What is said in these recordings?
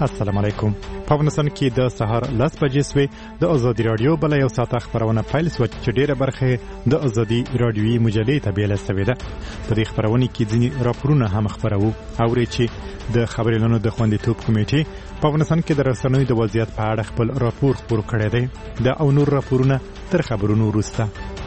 السلام علیکم. په افغانستان کې د سهار 10 بجې سوي د ازادي رادیو بل یو ساعت خبرونه پیل شو چې ډیره برخه د ازادي رادیوي مجلې تابع لسوي ده. په دې خبرونه کې ځینی راپورونه هم خبرو او چې د خبرونو د خوندیتوب کمیټې په افغانستان کې د رسنیو د وضعیت په اړه خپل راپور خپور کړی دی. د او نور راپورونه تر خبرونو وروسته.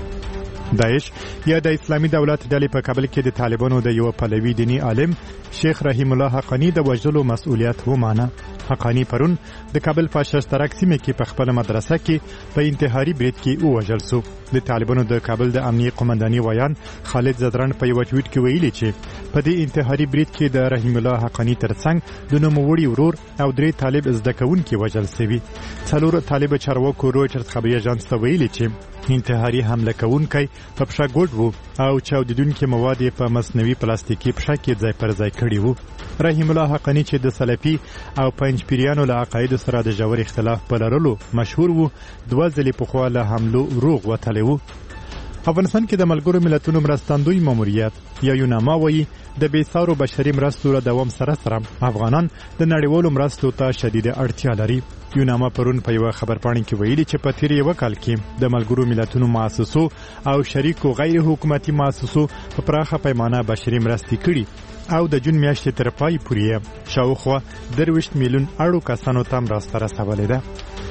داعش یا د اسلامي دولت ډلې په کابل کې د طالبانو د یو پلوي دینی عالم شیخ رحیم الله حقانی د وژلو مسؤلیت ومانه. حقانی پرون د کابل په ششترک سیمه کې په خپل مدرسه کې په انتحاري برید کې وژل شو. د طالبانو د کابل د امنیه قومنداني ویان خالد زدران په یو ټویټ کې ویلي چې په دې انتحاري برید کې د رحیم الله حقانی ترڅنګ د نوموړي ورور او درې طالب زده کوونکي وژل شوي. څلور طالب چارواکو رويټرز خبري اژانس ته ویلي چې انتحاري حمله کوونکی په پښه ګوډ وو او چاودیدونکي مواد په مصنوعي پلاستیکي پښه کې ځای پر ځای کړي وو. رحیم الله حقانی چې د سلفي او پنځپیریانو له عقاید سره د جوړ اختلاف په لرلو مشهور وو، دوه ځلې په خوا له حملو روغ وتلی وو. افغانستان کې د ملګرو ملتونو مرستندوی ماموریت یا یوناما وایي د بیسارو بشري مرستو له دوام سره افغانان د نړیوالو مرستو ته شدید اړتیا لري. یوناما پرون په یو خبرپاڼه کې ویلي چې په تیر یو کال کې د ملګرو ملتونو مؤسسو او شریکو غیر حکومتي مؤسسو په پراخه پیمانه بشري مرستې کړي او د جون میاشتې تر پای پورې شاوخوا 23 میلیون اړو کسانو ته مرسته رسولې ده.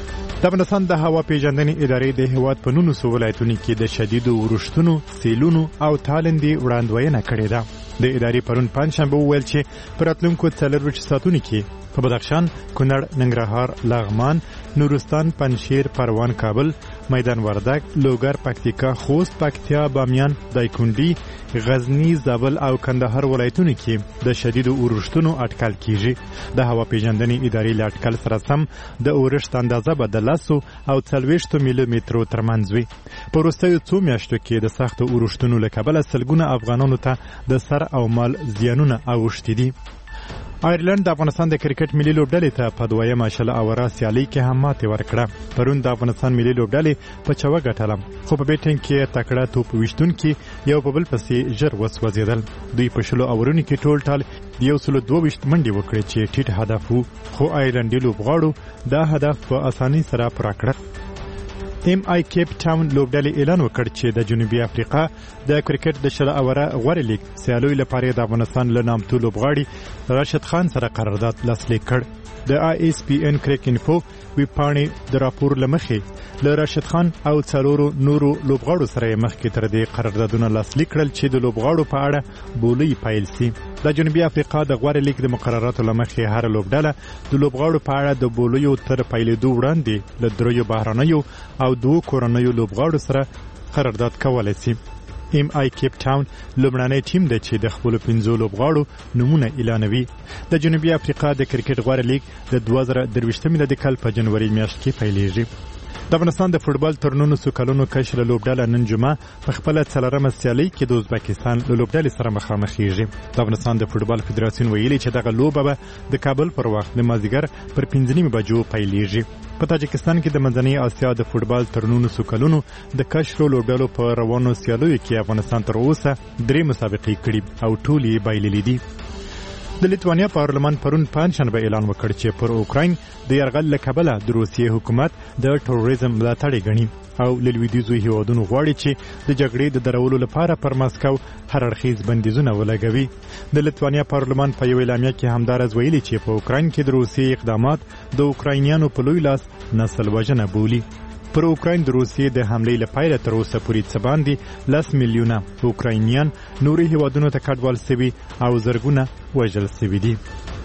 د افغانستان د هوا پیژندنې ادارې د هیواد په 19 ولایتونو کې د شدیدو ورښتونو، سیلونو او تالندې وړاندوینه کړې ده. د ادارې پرون پنځشنبه وویل چې په راتلونکو 4 ساعتونو کې په بدخشان، کونړ، ننګرهار، لغمان، نورستان، پنجشیر، پروان، کابل، میدان وردګ، لوګر، پکتیکا، خوست، پکتیا، بامیان، دایکنډي، غزنی، زابل او کندهار ولایتونو کې د شدیدو اورښتونو اټکل کیږي. د هوا پیژندنې ادارې له اټکل سره سم د اورښت اندازه به د 10 او 40 ملي مترو ترمنځ وي. په وروستیو څو میاشتو کې د سختو اورښتونو له کبله سلګونه افغانانو ته د سر او مال زیانونه اوښتي دي. آیرلند د افغانستان د کرکټ ملي لوبډلې ته په دویمه شل اوره سیالي کې هم ماتې ورکړه. پرون د افغانستان ملي لوبډلې په چوه ګټله، خو په بیټینګ کې تکړه توپ ویشتونکي یو په بل پسې ژر وسوځېدل. دوی په شلو اورونو کې ټول ټال 122 منډې وکړې چې ټیټ هدف وو، خو آیرلندي لوبغاړو دا هدف په اسانۍ سره پوره کړ. MI کیپ ټاون لوبډلې اعلان وکړ چې د جنوبي افریقا د کرکټ د شل اوره غوړ لیګ سیالیو لپاره د افغانستان له نامتو لوبغاړي راشد خان سره قرارداد لاسلیک کړ. د ISPN کرک انفو ویبپاڼې د راپور لمخې له راشد خان او څلورو نورو لوبغاړو سره مخکې تر دې قراردادونه لاسلیک کړل چې د لوبغاړو په اړه بولي پیل شي. د جنوبي افریقا د غوړ لیګ د مقرراتو لمخې هر لوبډله د لوبغاړو په اړه د بولیو تر پیلېدو وړاندې له دریو بهرنیو او 2 کورنیو لوبغاړو سره قرارداد کولی شي. MI کیپ ټاون لومړنی ټیم دی چې د خپل 15 لوبغاړو نمونه اعلانوي. د جنوبي افریقا د کرکټ غوړ لیګ د 2023 میلادي کال په جنوري میاشت کې پیلېږي. د افغانستان د فوټبال تر 19 کلونو کشر لوبډله نن جمعه په خپل 4مه سیالي کې د ازبکستان له لوبډلې سره مخامخېږي. د افغانستان د فوټبال فدراسیون ویلي چې دغه لوبه به د کابل پر وخت د مازدیګر پر 5 بجو پیلېږي. په تاجکستان کې د منځنۍ اسیا د فوټبال تر 19 کلونو د کشر لوبډلو په روانو سیالیو کې افغانستان تر اوسه 3 مسابقې کړي او ټول یې بایللې دي. د لیتوانیا پارلمان پرون پنځشنبه اعلان وکړ چې پر اوکراین د یرغل له کبله د روسیې حکومت د ټروریزم ملاتړ غني او لویدیځو هیوادونو غواړي چې د جګړې د درولو لپاره پر مسکو هر اړخیز بندیزونه ولګوي. د لیتوانیا پارلمان په یو اعلامیه کې همدارز ویلي چې په اوکراین کې د روسیې اقدامات د اوکراینیانو په لوی لاس نسل وژنه بولي. پر اوکراین د روسیې د حملې لپاره تر اوسه پورې څه باندې 10 میلیونه اوکراینیان نوري هیوادونو ته کډوال شوي او زرګونه وژل شوي دي.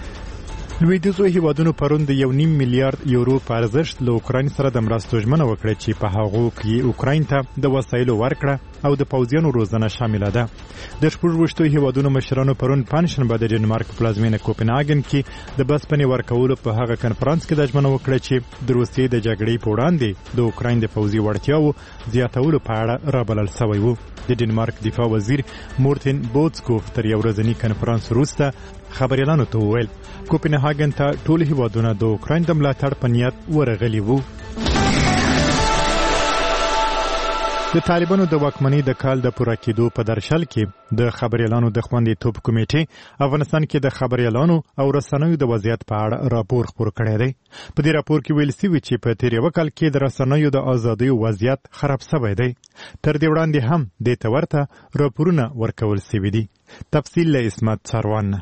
لویدیځو هیوادونو پرون د 1.5 میلیارډ یورو په ارزښت له اوکراین سره د مرستو ژمنه وکړه چې په هغو کې اوکراین ته د وسایلو ورکړه او د پوځیانو روزنه شامله ده. د 26 هیوادونو مشرانو پرون پنځشنبه د ډنمارک پلازمینه کوپنهاګن کې د بسپنې ورکولو په هغه کنفرانس کې د ژمنه وکړه چې د روسیې د جګړې په وړاندې د اوکراین د پوځي وړتیاو زیاتولو په اړه رابلل شوی و. د ډنمارک دفاع وزیر مورتن بوتسکوف تر یو ورځني کنفرانس وروسته خبريالانو ته وویل کوپنهاګن ته ټول هیوادونه د اوکراین د ملاتړ په نیت ورغلي وو. د طالبانو د واکمنۍ د کال د پوره کېدو په درشل کې د خبريالانو د خوندیتوب کمیټې افغانستان کې د خبريالانو او رسنیو د وضعیت په اړه راپور خپور کړی دی. په دې راپور کې ویل شوی چې په تیر یو کال کې د رسنیو د ازادۍ وضعیت خراب شوی دی. تر دې وړاندې هم د تورته راپورونه ورکول شوی دي. تفصیل له اسمت سروان.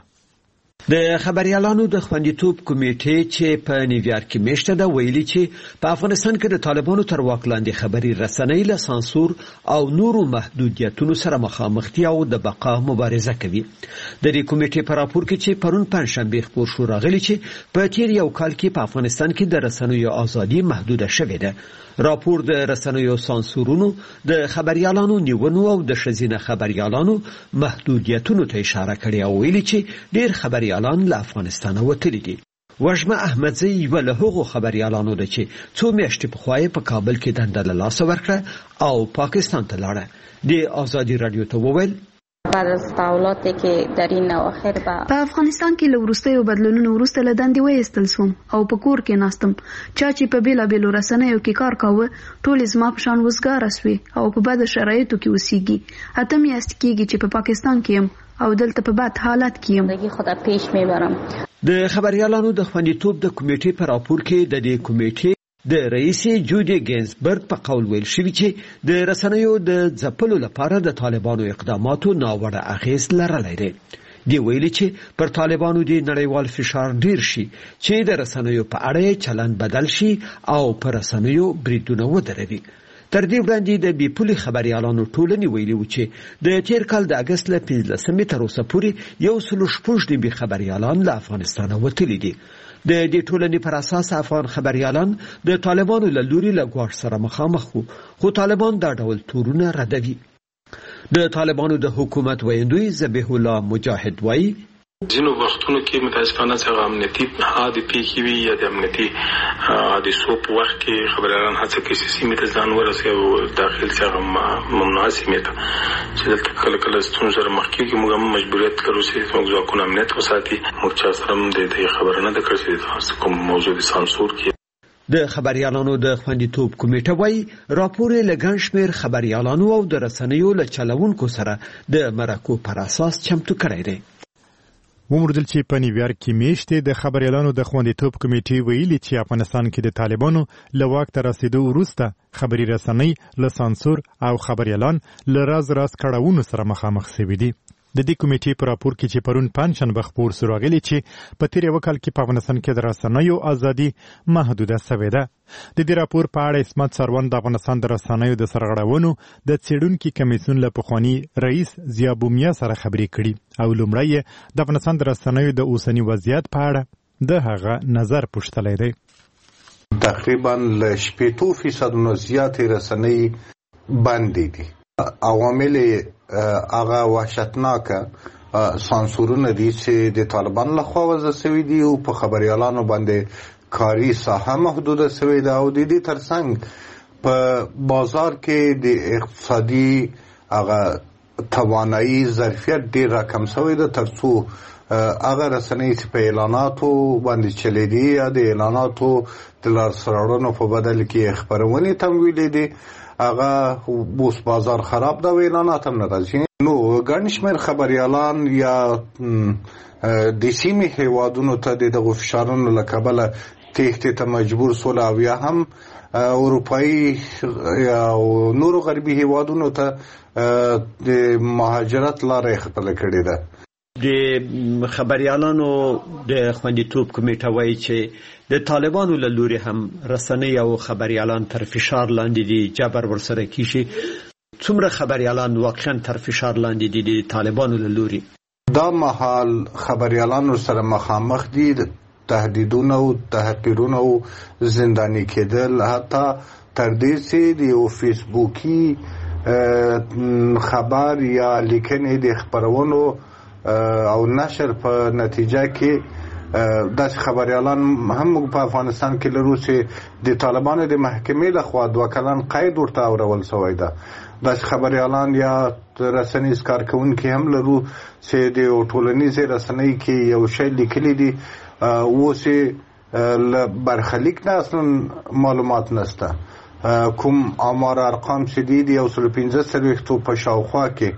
د خبريالانو د خوندیتوب کمیټې چې په نیویارک کې میشته ده ویلي چې په افغانستان کې د طالبانو تر واک لاندې خبري رسنۍ له سانسور او نورو محدودیتونو سره مخامخ دي او د بقا مبارزه کوي. د دې کمیټې په راپور کې چې پرون پنځشنبه خپور شو راغلي چې په تیر یو کال کې په افغانستان کې د رسنیو ازادي محدوده شوې ده. راپور د رسنیو سانسورونو، د خبريالانو نیونو او د ښځینه خبريالانو محدودیتونو ته اشاره کړې او ویلي چې ډېر خبريالان له افغانستانه وتلي دي. وژمه احمدزی یو له هغو خبريالانو ده چې څو میاشتې پخوا په کابل کې دنده له لاسه ورکړه او پاکستان ته لاړه. د آزادي رادیو ته وویل بعد از تحولاتی که در این اواخر په افغانستان کې له وروستیو بدلونونو وروسته له دندې وایستل سوم او په کور کې ناستم. چا چې په بیلابیلو رسنیو کې کار کاوه ټول زما په شان وزګاره سوي او په بد شرایطو کې اوسېږي. اته میاشتې کېږي چې په پاکستان کې یم او دلته په بد حالت کې یم. زندگی خود پیش میبرم. د خبريالانو د خوندیتوب د کمیټې په راپور کې د دې کمیټې د رئیس جودي گینزبرګ په قول ویل شوی چې د رسنیو د ځپلو لپاره د طالبانو اقداماتو ناوړه اغیز لرلی دی. دی ویلي چې پر طالبانو د نړیوال فشار ډیر شي چې د رسنیو په اړه چلند بدل شي او پر رسنیو بریدونه ودروي. تر دې وړاندې د بیپولي خبريالانو ټولنې ویلي و چې د تیر کال د اگست له 15 تر اوسه پورې 1.6 خبريالان له افغانستانه وتلي دي. د دې ټولنې پر اساس افغان خبريالان د طالبانو له لوري له ګواښ سره مخامخ وو، خو طالبان دا ډول تورونه ردوي. د طالبانو د حکومت ویندوی ذبیح الله مجاهد وایي ځینو وختونو کې متاسفانه څنګه امنیتي حادثې پیښې وي یا د امنیتي حادثو په وخت کې خبريالان هڅه کوي چې سیمې ته ځان ورسوي او داخل څنګه ممنوع سیمې ته چې دلته کله کله ستونزې سره مخ کېږي. موږ هم مجبوریت لرو چې موږ ځواکونه امنیت وساتي. موږ چا سره هم د خبره نه ده کړې چې کوم موضوع د سانسور کې د خبريالانو د خوندیتوب کمیټه وایي راپور له ګڼ شمېر خبريالانو او د رسنیو له چلوونکو سره د مرکو پر اساس چمتو کړی دی. وموردل چې په نیویارک کې میشته د خبريالانو د خوندیتوب کمیټې ویلي چې افغانستان کې د طالبانو له واک ته رسیدو وروسته خبري رسنۍ له سانسور او خبريالان له راز کړهونو سره مخامخ شوي دي. د دې کمیټې په راپور کې چې پرون پنځشنبه خپور شو راغلي چې په تیر یو کال کې په افغانستان کې د رسنیو ازادي محدوده شوې ده. د دې راپور په اړه اسمت سروان د افغانستان د رسنیو د سرغړونو د څېړونکو کمیسیون له پخواني رئیس ضیا بومیا سره خبرې کړي او لومړی د افغانستان د رسنیو د اوسنی وضعیت په اړه د هغه نظر پوښتلی دی. تقریبا ل 80% زیات رسنۍ باندې دي. عوامل هغه وحشتناکه سانسورونه دي چې د طالبان لخوا وضع شوي دي او په خبريالانو باندې کاري ساحه محدوده شوې ده او د دې ترڅنګ په بازار کې د اقتصادي هغه توانایي ظرفیت ډېر راکم شوی ده ترڅو هغه رسنۍ چې په اعلاناتو باندې چلیدي یا د اعلاناتو د لاسته په بدل کې خبرونې تمویلې دي هغه اوس بازار خراب ده او اعلانات هم نه راځي. نو ګڼ شمېر خبريالان یا د سیمې هیوادونو ته د دغو فشارونو له کبله تېښتې ته مجبور سول او یا هم اروپایي یا نورو غربي هیوادونو ته د مهاجرت لاره یې خپله کړې ده. د خبريالانو د خوندیتوب کمیټه وایي چې د طالبانو له لوري هم رسنۍ او خبريالان تر فشار لاندې دي، جبر ورسره کیږي. څومره خبريالان واقعا تر فشار لاندې دي د طالبانو له لوري؟ دا مهال خبريالانو سره مخامخ دي تهدیدونه او تحقیرونه او زندانی کېدل، حتی تر دې چې د فیسبوکي خبر یا لیکنې د خبرونو او نشر په نتیجه کې داسې خبريالان هم په افغانستان کې لرو چې د طالبانو د محکمې لخوا 2 کلن قید ورته اورول شوی ده. داسې خبريالان یا رسنیز کارکونکي هم لرو چې د ټولنیزې رسنۍ کې یو شی لیکلی دي اوس برخلیک نه اصلا معلومات نشته. کوم امر ارقام شدید یو 15 په شاوخوا کې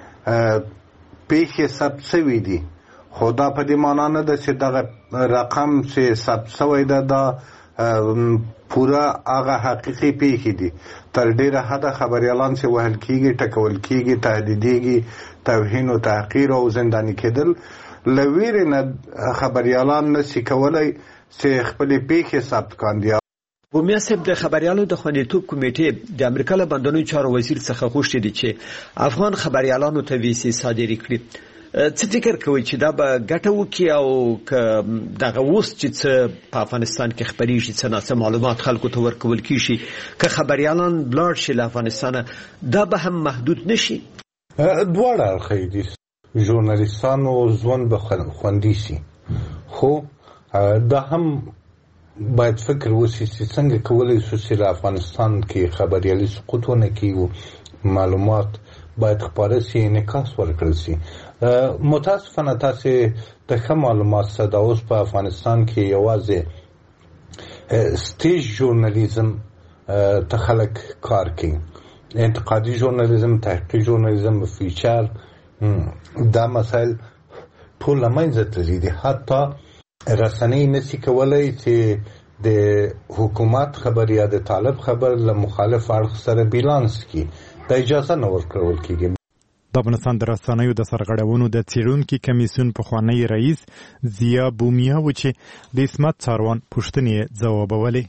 پیښې ثبت شوي دي، خو دا په دې معنا نه ده چې دغه رقم چې ثبت شوی ده دا پوره هغه حقیقي پیښې دي. تر ډیره حده خبریالان چې وهل کیږي، ټکول کیږي، تهدیدېږي، توهین او تحقیر او زنداني کېدل، له ویرې نه خبریالان نشي کولی چې خپلې پیښې ثبت کاندي. بومیا صاحب د خبریالانو د خوندیتوب کمیټې د امریکا له بندرونو چارو وزیر څخه غوښتي دي چې افغان خبریالانو ته ویزې صادرې کړي. څه فکر کوئ چې دا به ګټه وکړي او که دغه اوس چې څه په افغانستان کې خپریږي څه ناڅه معلومات خلکو ته ورکول کیږي که خبریالان لاړ شي له افغانستانه دا به هم محدود نشي؟ دواړه اړخې دي، ژورنالیستانو ژوند به خوندي شي، خو دا هم باید فکر وشي چې څنګه کولی شو چې له افغانستان کې خبریالي سقوط ونه کړي، معلومات باید خپاره شي، انعکاس ورکړل شي. متاسفانه تاسې د ښه معلومات څخه دا اوس په افغانستان کې یوازې سټیج ژورنالیزم ته خلک کار کوي، انتقادي ژورنالیزم، تحقیقي ژورنالیزم، فیچر، دا مسایل ټول له منځه تللي دي. حتی رسنۍ نشي کولی چې د حکومت خبر یا د طالب خبر له مخالف اړخ سره بیلانس کړي، دا اجازه نه ورکول کېږي. د افغانستان د رسنیو د سرغړونو د څېړونکي کمیسیون پخوانی رئیس ضیا بومیا و چې د عصمت څاروان پوښتنې ځوابولې.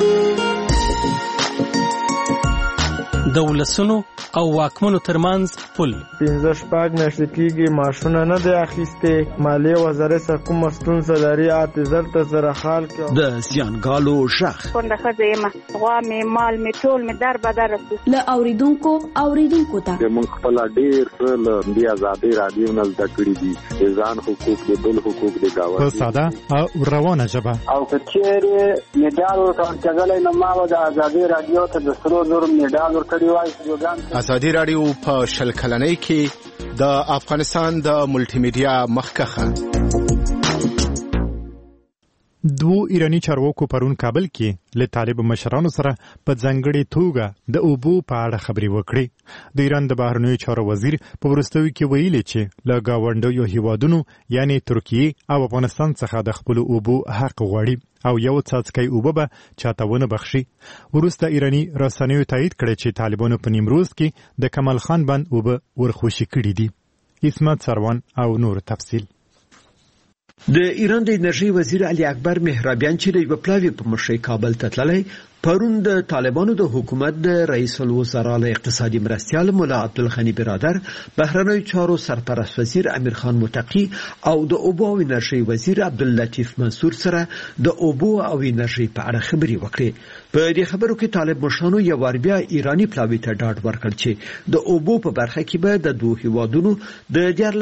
د ولسونو او واکمنو ترمنځ پل 15 میاشتې کېږي معاشونه نه دی اخیستې، مالیې وزارت سره کومه ستونزه لري، اعتذار ته سره حال کې د زیانګالو غږ کونډه ښځه یم، غوا مې مال مې ټول مې در بدر رسي له اوریدونکو ته موږ خپل ډېر له دې ازادۍ رادیو نه زده کړي دي، د ځان حقوق، د بل حقوق، د گاونډي په ساده او روانه ژبه. او که چېرې میډال ورکول کېدلی نو ما به د ازادۍ رادیو ته د سرو زرو میډال ورکړی وای. ازادي رادیو په 20 کلنۍ کې د افغانستان د ملټي میډیا مخکخه. دوه ایرانی چارواکو پرون کابل کې له طالب مشرانو سره په ځانګړې توګه د اوبو په اړه خبرې وکړې. د ایران د بهرنیو چارو وزیر په وروستیو کې ویلي چې له گاونډیو هیوادونو یعنی ترکیه او افغانستان څخه د خپل اوبو حق غواړي او یو څاڅکی اوبه به چاته ونه بخشي. وروسته ایرانی رسنیو تایید کړی چې طالبانو په نیمروز کې د کمال خان بند اوبه ورخوشي کړي دي. عصمت څاروان او نور تفصیل. د ایران د انرژي وزیر علي اکبر مهرابیان چې د یو پلاوی په مشرۍ کابل ته تللی پرون د طالبانو د حکومت د رئیس الوزرا له اقتصادي مرستیال مولا عبدالغنی برادر، بهرنیو چارو سرپرست وزیر امیر خان متقی او د اوبو او انرژي وزیر عبداللطیف منصور سره د اوبو او انرژي په اړه خبرې وکړې. په دې خبرو کې طالب مشرانو یو ور بیا ایرانی پلاوی ته ډاډ ورکړ چې د اوبو په برخه کې به د دوه هیوادونو د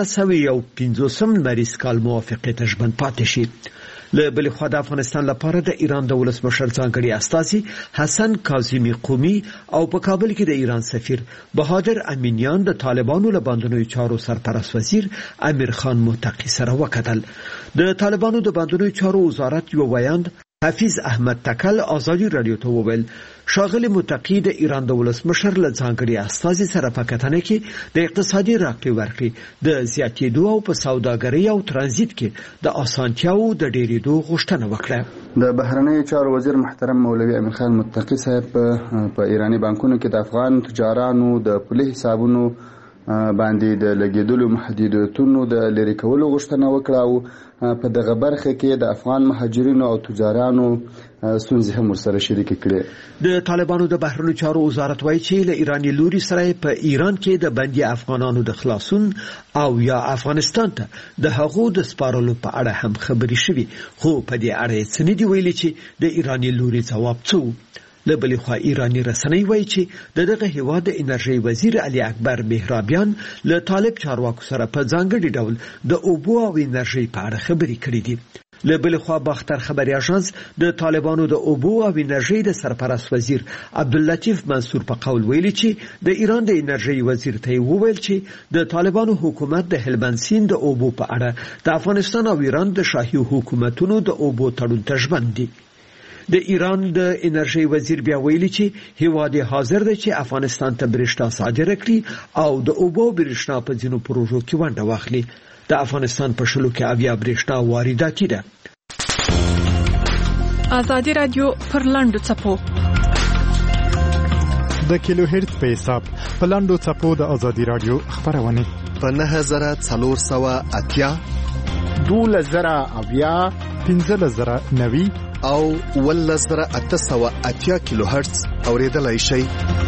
1950 لمریز کال موافقه ته ژمن پاتې شي. له بل خوا د افغانستان لپاره د ایران د ولسمشر ځانګړي استازي حسن کاظمی قومي او په کابل کې د ایران سفیر بهادر امینیان د طالبانو له بندونو چارو سرپرست وزیر امیر خان متقی سره وکتل. د طالبانو د بندونو چارو وزارت یو ویاند حفیظ احمد تکل آزادی رادیو ته وویل ښاغلی متقی د ایران د ولسمشر له ځانګړي استازي سره په کتنه کې د اقتصادي راکړې ورکړې د زیاتېدو او په سوداګرۍ او ترانزیت کې د اسانتیاو د ډېرېدو غوښتنه وکړه. د بهرنیو چارو وزیر محترم مولوي امیر خان متقی صاحب په ایرانی بانکونو کې د افغان تجارانو د پولي حسابونو باندې د لګیدلو محدودیتونو د لرې کولو غوښتنه وکړه او په دغه برخه کې د افغان مهاجرینو او تجارانو ستونزې هم ورسره شریک کړي. د طالبانو د بهرنیو چارو وزارت وایي چې له ایرانی لوري سره په ایران کې د بندي افغانانو د خلاصون او یا افغانستان ته د هغو د سپارلو په اړه هم خبرې شوي، خو په دې اړه څه نه دی ویلي چې د ایرانی لوري ځواب څه و. له بلې خوا ایرانی رسنۍ وایي چې دغه هیواد د انرژي وزیر علي اکبر مهرابیان له طالب چارواکو سره په ځانګړي ډول د اوبو او انرژي په اړه خبرې کړې دي. له بلې خوا باختر خبري اژانس د طالبانو د اوبو او انرژي د سرپرست وزیر عبداللطیف منصور په قول ویلي چې د ایران د انرژي وزیر ته وویل چې د طالبانو حکومت د هلمند سیند د اوبو په اړه د افغانستان او ایران د شاهي حکومتونو د اوبو تړون ته ژمن دي. د ایران د انرژي وزیر بیا ویلي چې هیواد حاضر دی چې افغانستان ته برېښنا صادره کړي او د اوبو برېښنا په ځینو پروژو کې ونډه واخلي. د افغانستان په شلو کې 80 برېښنا وارداتي ده. ازادي رادیو پر لاندو چپو د کیلو هرتز په حساب په لاندو چپو د ازادي رادیو خبرونه په 9480 2000 1590 او 1880 کیلو هرتز اوریدلای شئ.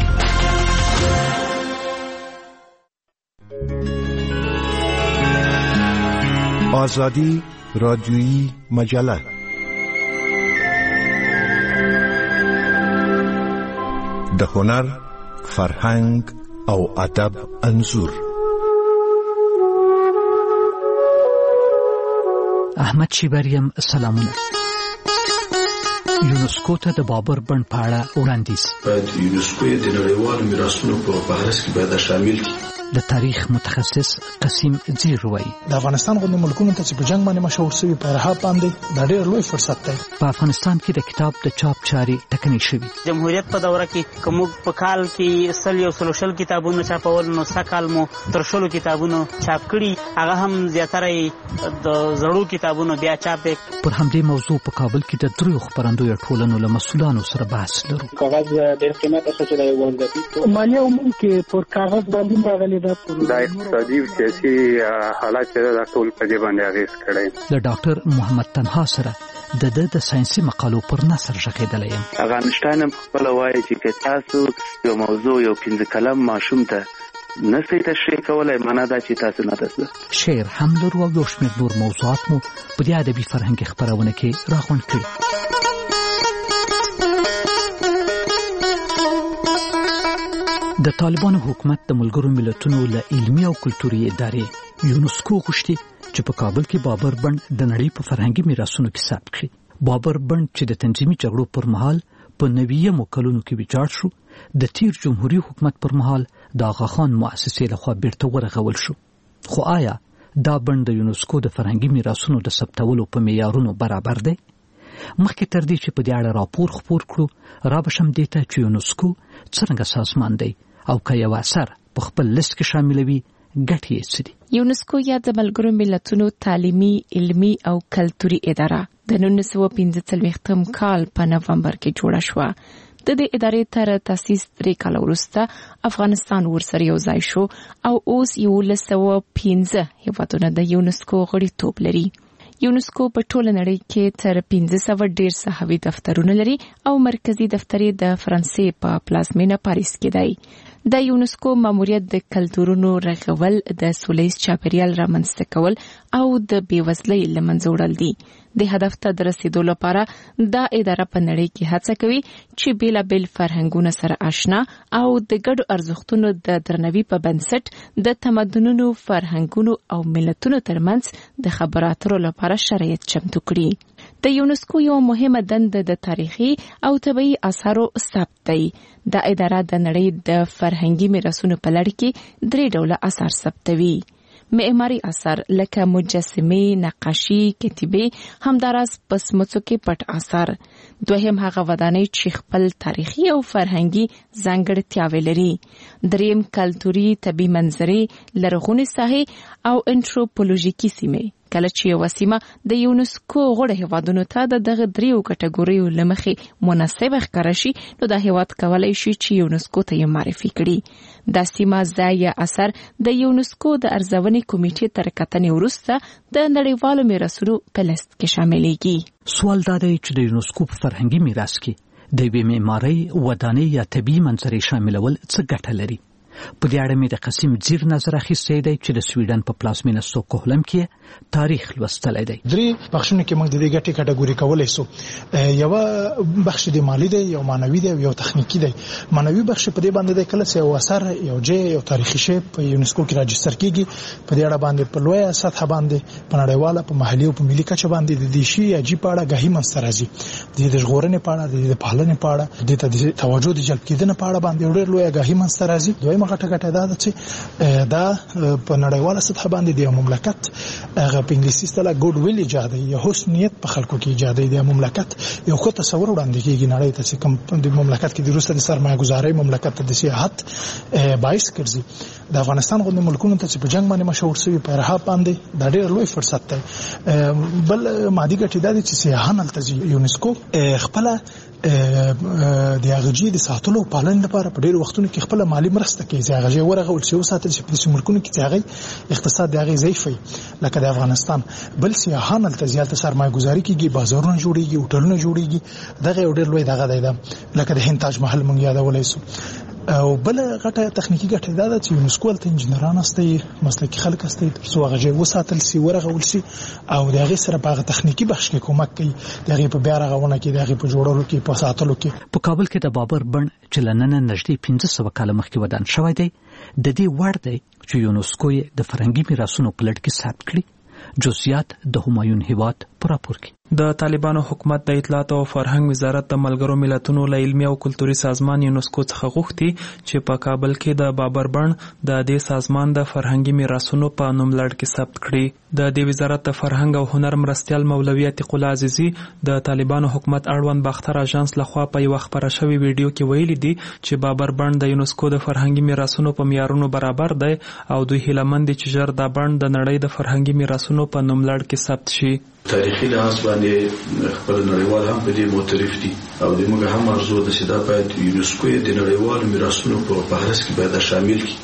آزادی رادیویی مجله د هنر، فرهنګ او ادب انځور. احمد شیبریم سلامونه. یونسکو ته د بابر بند په اړه وړاندیز. باید یونسکو د نړیوالو میراثونو په فهرست کې باید شامل کړي. د تاریخ متخصص قسیم زیر وایي د افغانستان غوندې ملکونو ته چې په جنگ باندې مشهور شوي په رها باندې دا ډېر لوی فرصت دی. په افغانستان کې د کتاب د چاپ چارې ټکنۍ شوي. جمهوریت په دوره کې کوم په کال کې 100 کتابونه چاپول نو سکال مو تر 100 کتابونه چاپ کړي. هغه هم زیاتره د زړو کتابونو بیا چاپ. پر همدې موضوع په کابل کې د دریو خبرندوی ټولنو له مسؤلانو سره بحث لرو. کاغذ ډېر قیمته شو چې د وانګتی مالیه عموم کې پر کاغذ باندې راغلي دا اقتصادي او سیاسي حالات چې دا ټول په دې باندې اغیز کړی. د ډاکټر محمد تنها سره د ساينسي مقالو پر نثر ژغېدلی یم. هغه انشټاین خپل وایي چې تاسو یو موضوع یو 15 کلم ماشوم ته نسئ تشریح کولای، معنا دا چې تاسو نه تاسو شعر هم لرو او یو شمېر نور موضوعات مو په دې ادبي فرهنګي خبرونه کې راغونډ کړي. د طالبانو حکومت د ملګرو ملتونو له علمي او کلتوري ادارې یونسکو غوښتي چې په کابل کې بابر بند د نړۍ په فرهنګي میراثونو کې ثبت کړي. بابر بند چې د تنظیمي جګړو پر مهال په 90 کلونو کې ویجاړ شو، د تیر جمهوریت حکومت پر مهال د آغا خان مؤسسې لخوا بیرته ورغول شو. خو آیا دا بند د یونسکو د فرهنګي میراثونو د ثبتولو په معیارونو برابر دی؟ مخکې تر دې چې په دې اړه راپور خپور کړو، را بشم دې ته چې یونسکو څنګه سازمان دی او که یو اثر په خپل لیست کې شاملوي ګټې یې څه دي. یونسکو یا د ملګرو ملتونو تعلیمي، علمي او کلتوري اداره د 1945 کال په نومبر کې جوړه شوه. د دې ادارې تر تاسیس 3 کال وروسته افغانستان ورسره یو ځای شو او اوس 1915 هیوادونه د یونسکو غړیتوب لري. یونسکو په ټوله نړۍ کې تر 1500 ډیر صحوي دفترونه لري او مرکزی دفتر د فرانسې په پلازمینه پاریس کې دی. د یونسکو ماموریت د کلتورونو رغول، د سولهییز چاپیریال رامنځته کول او د بېوزلۍ له منځه وړل دي. د هدف ته د رسیدو لپاره دا اداره په نړۍ کې هڅه کوي چې بیلابیل فرهنګونه سره آشنا او د ګډو ارزښتونو د درناوي په بنسټ د تمدنونو، فرهنګونو او ملتونو ترمنځ د خبرو اترو لپاره شرایط چمتو کړي. د یونسکو یو مهمه دنده د تاریخي او طبیعي آثارو ثبت دی. دا اداره د نړۍ د فرهنګي میراثونو په لړ کې 3 ډوله آثار ثبتوي: معماري آثار لکه مجسمه، نقاشي، کتیبه، همداراز پس مڅو کې پټ آثار. دویم هغه ودانۍ چې خپل تاریخي او فرهنګي ځانګړتیاوې لري. دریم کلتوري طبیعي منظرې، لرغونې ساحې او انټروپولوژیکي سیمې. کله چې یو سیمه د یونسکو غړو هیوادونو ته دغه 3 کټګوریو لمخې مناسب ښکاره شي، نو دا هیواد کولای شي چې یونسکو ته یې معرفي کړي. دا سیمه ځای یا اثر د یونسکو د ارزونې کمیټې تر کتنې وروسته د نړیوالو میراثونو په لیست کې شاملېږي. سوال دا دی چې د یونسکو په فرهنګي میراث کې د یوې معمارۍ، ودانۍ یا طبیعي منظرې شاملول څه ګټه لري؟ په دې اړه مې د قسیم زیر نظر اخیستی دی چې د سویډن په پلازمینه سټوکهولم کې تاریخ لوستلی دی. 3 بخښونه کې موږ د دې ګټې کټګوري کولای شو. یو بخښ د مالی دی، یو معنوي دی، یو تخنیکی دی. معنوي بخښ په دې باندې د کله څه یو اثر، یو ځای، یو تاریخي شی په یونسکو کې راجستر کیږي. په دې اړه باندې په لویه سطح باندې په نړیواله، په محلي او په ملي کچه باندې د دې شی یا جی په اړه غاهي منځته راځي. د ژغورنې په اړه، د پالنې په اړه، د توجه د جلب کېدنې په اړه باندې ډېر لویه غاهي منځته راځي. دویم دویمه غټه دا چې دا په نړیواله سطح باندې د مملکت هغه په انګلیسي اصطلاح ګډ ویل ایجاد یا حسنیت په خلکو کې ایجاد دی. د مملکت یو څه تصور وړاندې کیږي نړۍ ته چې کوم د مملکت کې د روسي د سرمایه‌ګذارۍ مملکت ته د سیاحت باعث ګرځي. د افغانستان غوندې ملکونو ته چې په جنگ باندې مشهور شوی په رهاب باندې دا ډېر لوی فرصت دی. بل مادي ګټې دا دي چې سیاحان هلته یونسکو خپل د هغه د ساتلو پالن لپاره په ډېر وختونو کې خپل مالی مرسته کوي چې هغه ورغول شي او ساتل شي په ملکونو کې چې هغه اقتصاد د هغه ضعیف وي لکه د افغانستان. بل سیاحان هلته زیاته سرمایه‌ګذاري کوي، بازارونه جوړيږي، هوټلونه جوړيږي. دغه ډېر لوی دغه دی لکه د هند تاج محل مونږ یادولای شو. او بل غټه تخنیکی ګټه دا چې یونسکو ته انجنیران استي مسلکي خلک استي ترڅو هغه وساتل سي ورغول سي او دغه سره په تخنیکی بخش کې کومک کوي دغه په بیا رغونه کې دغه په جوړولو کې په ساتلو کې. په کابل کې د بابر بڼ چې لننه نږدې 1500 کال مخکې ودان شوی دی د دې وړ دی چې یونسکو یې د فرهنګي میراثونو په لړ کې ثبت کړي. جزئیات د همایون هیواد پر راپور کې. د طالبانو حکومت د اطلاعات او فرهنګ وزارت د ملګرو ملتونو له علمي او کلتوري سازمان یونسکو څخه غوښتي چې په کابل کې د بابر بڼ د دې سازمان د فرهنګي میراثونو په نوم لړ کې ثبت کړي. د دې وزارت د فرهنګ او هنر مرستیال مولوي عتیق الله عزیزي د طالبانو حکومت اړوند باختر اژانس لخوا په یو خبره شوی ویډیو کې ویلي دي چې بابر بڼ د یونسکو د فرهنګي میراثونو په معیارونو برابر دی او دوی هیلهمند دي چې ژر دا بڼ د نړۍ د فرهنګي میراثونو په نوم لړ کې ثبت شي. تاریخي لحاظ باندې خپل نړیوال هم په دې معترف دي او د موږ هم ارزو ده چې دا باید یونسکو د نړیوال میراثونو په فهرست کې باید شامل کړي.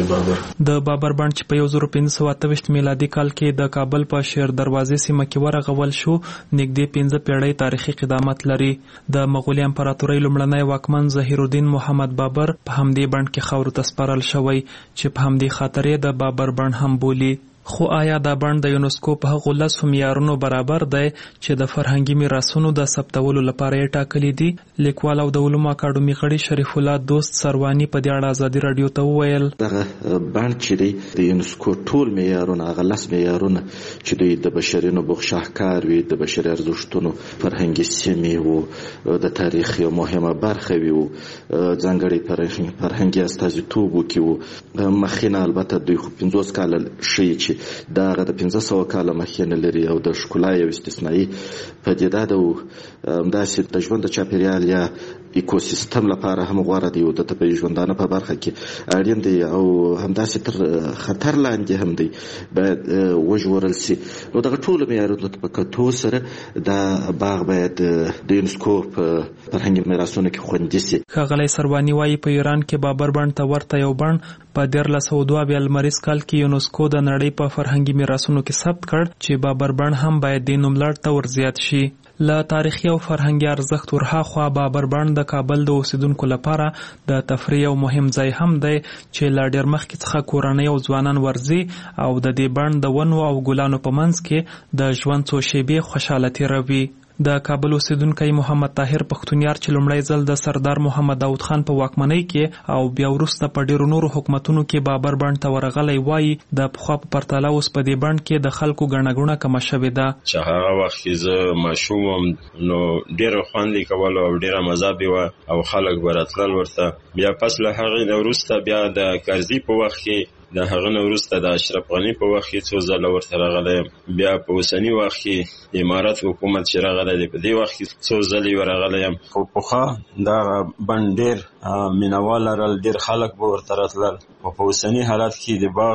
د بابر بڼ چې په 1528 میلادي کال کې د کابل په شیر دروازې سیمه کې ورغول شو نږدې 15 پیړۍ تاریخي قدامت لري. د مغولي امپراتورۍ لومړنی واکمن ظهیرالدین محمد بابر په همدې بڼ کې خاورو ته سپارل شوی چې په همدې خاطر د بابر بڼ هم بولي. خو آیا دا بڼ د یونسکو په هغو 10 معیارونو برابر دی چې د فرهنګي میراثونو د ثبتولو لپاره یې ټاکلي دي؟ لیکوال او د علومو اکاډمي غړي شریف الله دوست سروانی په دې اړه ازادي رادیو ته وویل دغه بڼ چې دی د یونسکو ټول معیارونه هغه 10 معیارونه چې دوی د بشري نبوغ شاهکار وي، د بشري ارزښتونو فرهنګي سیمې وو، د تاریخ یو مهمه برخه وي او ځانګړي فرهنګي استازیتوب وکړي. مخینه البته دوی خو 50 کال شي چې دا غد 1500 کال مخینه لري او د ښکلا یو استثنایی پدیده ده او داسې د ژوند چاپیریال یا ایکوسیستم لپاره هم غوړه دی او د طبیعي ژوندانه په برخه کې اړین دی او همداسې تر خطر لاندې هم دی باید وژغورل شي. نو دغه ټول معیارونو په کتو سره دا باغ باید د یونسکو په فرهنګي میراثونو کې خوندي شي. ښاغلی سروانی وايي په ایران کې بابر بڼ ته ورته یو بڼ په 1302 لمریز کال کې یونسکو د نړۍ په فرهنګي میراثونو کې ثبت کړ چې بابر بڼ هم باید د نوم لړ ته ورزیات شي. له تاریخي او فرهنګي ارزښت ورهاخوا بابر بڼ د کابل د اوسیدونکو لپاره د تفریح او مهم ځای هم دی چې لا ډېر مخکې څخه کورنۍ او ځوانان ورځي او د دې بڼ د ونو او ګلانو په منځ کې د ژوند څو شېبې خوشحاله تېروي. د کابل اوسیدونکی محمد طاهر پښتونیار چې لومړی ځل د سردار محمد داود خان په واکمنۍ کې او بیا وروسته په ډیرو نورو حکومتونو کې بابر بڼ ته ورغلی وایي د پخوا په پرتله اوس په دې بڼ کې د خلکو ګڼه ګوڼه کمه شوې ده. چې هغه وخت کې زه ماشوم وم نو ډېره خوند یې کول او ډېره مزه به وه او خلک به راتلل ورته. بیا پس له هغې نه وروسته بیا د کرزي په وخت کې د هغه نه وروسته د اشرف غني په وخت کې څو ځله ورته راغلی یم. بیا په اوسني وخت کې امارت حکومت چې راغلی دی په دې وخت کې څو ځلې ورغلی یم. خو پخوا دغه بڼ ډېر مینهوال لرل، ډېر خلک به ورته راتلل او په اوسني حالت کې د باغ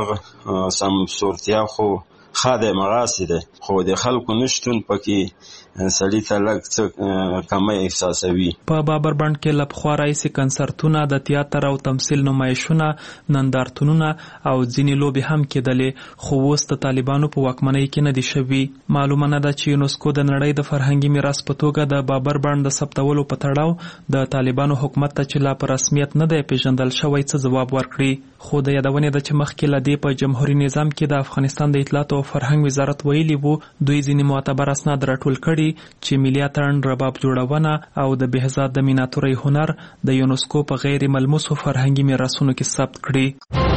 سمسورتیا خو ښه دی، مغاسې دی، خو د خلکو نشتون پکې سړي ته لږ څه کمی احساسوي. په بابر بڼ کې له پخوا راهیسې کنسرتونه، د تیاتر او تمثیل نمایشونه، نندارتونونه او ځینې لوبې هم کېدلې، خو اوس د طالبانو په واکمنۍ کې نه دي شوي. معلومه نه ده چې یونسکو د نړۍ د فرهنګي میراث په توګه د بابر بڼ د ثبتولو په تړاو د طالبانو حکومت ته چې لا په رسمیت نه دی پیژندل شوی څه ځواب ورکړي. خو د یادونې ده چې مخکې له دې په جمهوري نظام کې د افغانستان د اطلاعات او فرهنګ وزارت ویلي وو دوی ځینې معتبر اسناد راټول کړي چې ملي اتڼ، رباب جوړونه او د بهزاد د میناتورۍ هنر د یونسکو په غیر ملموسو فرهنګي میراثونو کې ثبت کړي.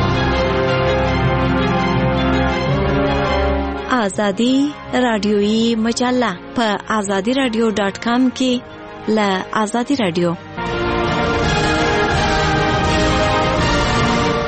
آزادی رادیویی مجله په azadiradio.com کې له آزادی رادیو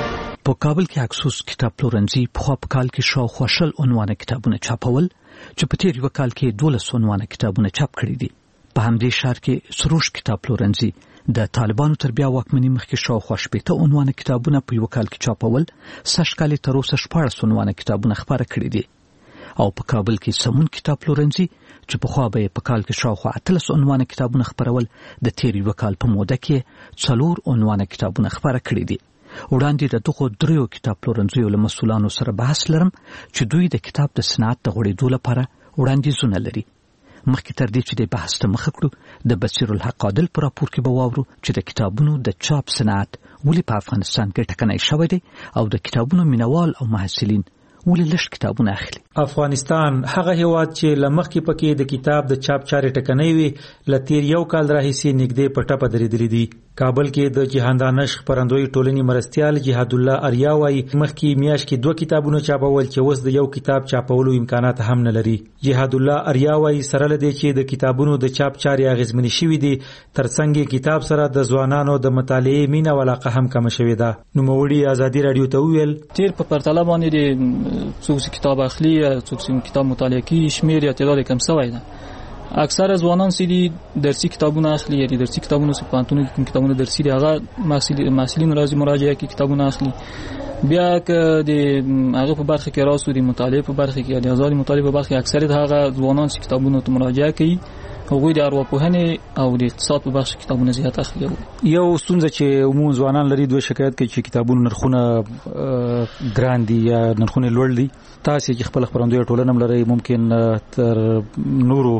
په کابل کې اکسوس کتاب پلورنځي په خوا په کال کې شاوخوا 100 عنوانه کتابونه چاپول چې په تیر یو کال کې 12 عنوانه کتابونه چاپ کړي دي. په همدې ښار کې سروش کتاب پلورنځي د طالبانو تر بیا واکمنۍ مخکې شاوخوا 80 عنوانه کتابونه په یو کال کې چاپول، سږ کال تر اوسه 14 عنوانه کتابونه خپاره کړي دي. او په کابل کې سمون کتاب پلورنځي چې په خوا به په کال کې شاوخوا 13 عنوانه کتابونه خپرول، د تیر یو کال په موده کې 4 عنوانه کتابونه خپاره کړي دي. وړاندې د دغو دریو کتاب پلورنځیو له مسؤلانو سره بحث لرم چې دوی د کتاب د صنعت د غوړېدو لپاره وړاندیزونه لري. مخکې تر دې چې د بحث ته مخه کړو، د بصیر الحق عادل په راپور کې به واورو چې د کتابونو د چاپ صنعت ولې په افغانستان کې ټکنی شوی دی او د کتابونو مینوال او محصلین ولې لږ کتابونه اخلي. افغانستان هغه هیواد چې لمخکې پکې د کتاب د چاپ چارې ټکنۍ وي، لتیر یو کال راهیسې نږدې په ټپه درېدلې دي. کابل کې د جهاندانش خپرندوی ټولنې مرستیال جهاد الله اریا وايي مخکې میاشت کې 2 کتابونه چاپول چې اوس د یو کتاب چاپولو امکانات هم نه لري. جهاد الله اریا وايي سره لدې چې د کتابونو د چاپ چارې اغیزمنې شوې دي، ترڅنګ کتاب سره د ځوانانو د مطالعې مینه او علاقه هم کم شوې ده. نوموړي ازادي رادیو ته وویل تیر په پرتله باندې څوک کتاب اخلي، څوک کتاب مطالعه کوي، شمیر یا تعداد کم شوی ده. اکثر ځوانان سړي درسي کتابونه اخلي، یا درسي کتابونه په پانتونو کې کتابونه درسي دي، هغه محصلین لازم مراجعه کوي کتابونه اخلي. بیا که د هغه په برخه کې راسو د مطالعه په برخه کې یا د آزاد مطالعه په برخه کې اکثریت هغه ځوانان چې کتابونه ته مراجعه کوي هغوی د ارواپوهنې او د اقتصاد په برخه کې کتابونه زیات اخلي. یو ستونزه چې عموما ځوانان لري، دوی شکایت کوي چې کتابونو نرخونه ګران دي یا نرخونه لوړ دي. تاسو چې خپل خبرندوی ټولنه لري، ممکن تر نورو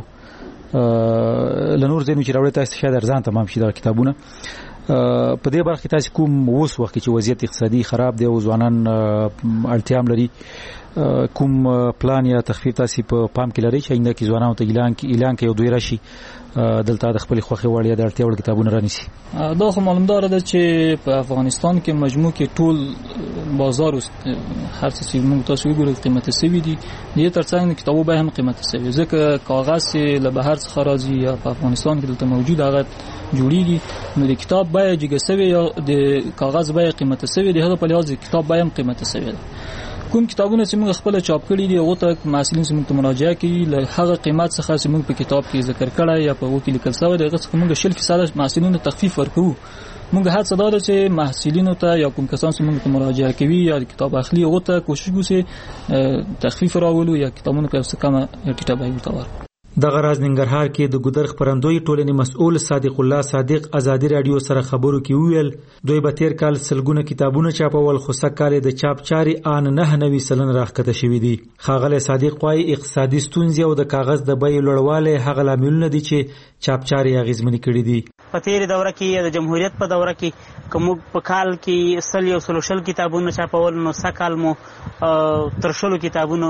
لنور زینو چې راوړی تاسو شاید ارزان تمام شي دا کتابونه. په دې برخه کې تاسو کوم اوس وخت چې وضعیت اقتصادي خراب دی او ځوانان اړتیا هم لري، کوم پلان یا تخفیف تاسو په پام کې لري چې آینده کې ځوانانو ته اعلان کوي او دوی راشي دلته د خپل خوخي وړ یا د اړتیا وړ کتابونه رانیسي؟ دا خو معلومدار ده چې په افغانستان کې مجموع کې ټول بازار هر څه چې موږ تاسو وګورئ قیمته سوي دي، د ترڅنګ کتابو به هم قیمته سوي، ځکه کاغذ له بهر څخه راځي یا په افغانستان کې دلته موجود هغه جوړیږي، نو د کتاب بیه جګه سوي یا د کاغذ بیه قیمته سوي، د هغه په لحاظ کتاب بیه هم قیمته سوي ده. کوم کتابونه چې موږ خپل چاپ کړي دي هغه ته محصلین چې موږ ته مراجعه کوي له هغه قیمت څخه چې موږ په کتاب کې ذکر کړی یا په وکیل لیکل شوی دی هغه څخه موږ 0% محصلینو تخفیف ورکوو. موږ هڅه دا ده چې محصلینو ته یا کوم کسان چې موږ ته مراجعه کوي یا کتاب اخلي هغه ته کوشش وکړو تخفیف راولو یا کتابونه په څه کمه یا ټیټه بیه ورکړو. دغه راز ننګرهار کې د ګودر خبرندوی ټولنې مسؤل صادق الله صادق ازادي رادیو سره خبرو کې ویل دوی به تیر کال سلګونه کتابونه چاپول، خو سکهاله د چاپ چاري ان 9.9% راخته شوې دي. خاغله صادق وايي اقتصادي ستونزې او د کاغذ د بیې لوړوالی هغه لاملونه دي چې چاپ چاري اغیزمنې کړي دي. په تیر دوره کې د جمهوریت په دوره کې کوم په کال کې 100 کتابونه چاپول، نو سکهال مو تر 100 کتابونه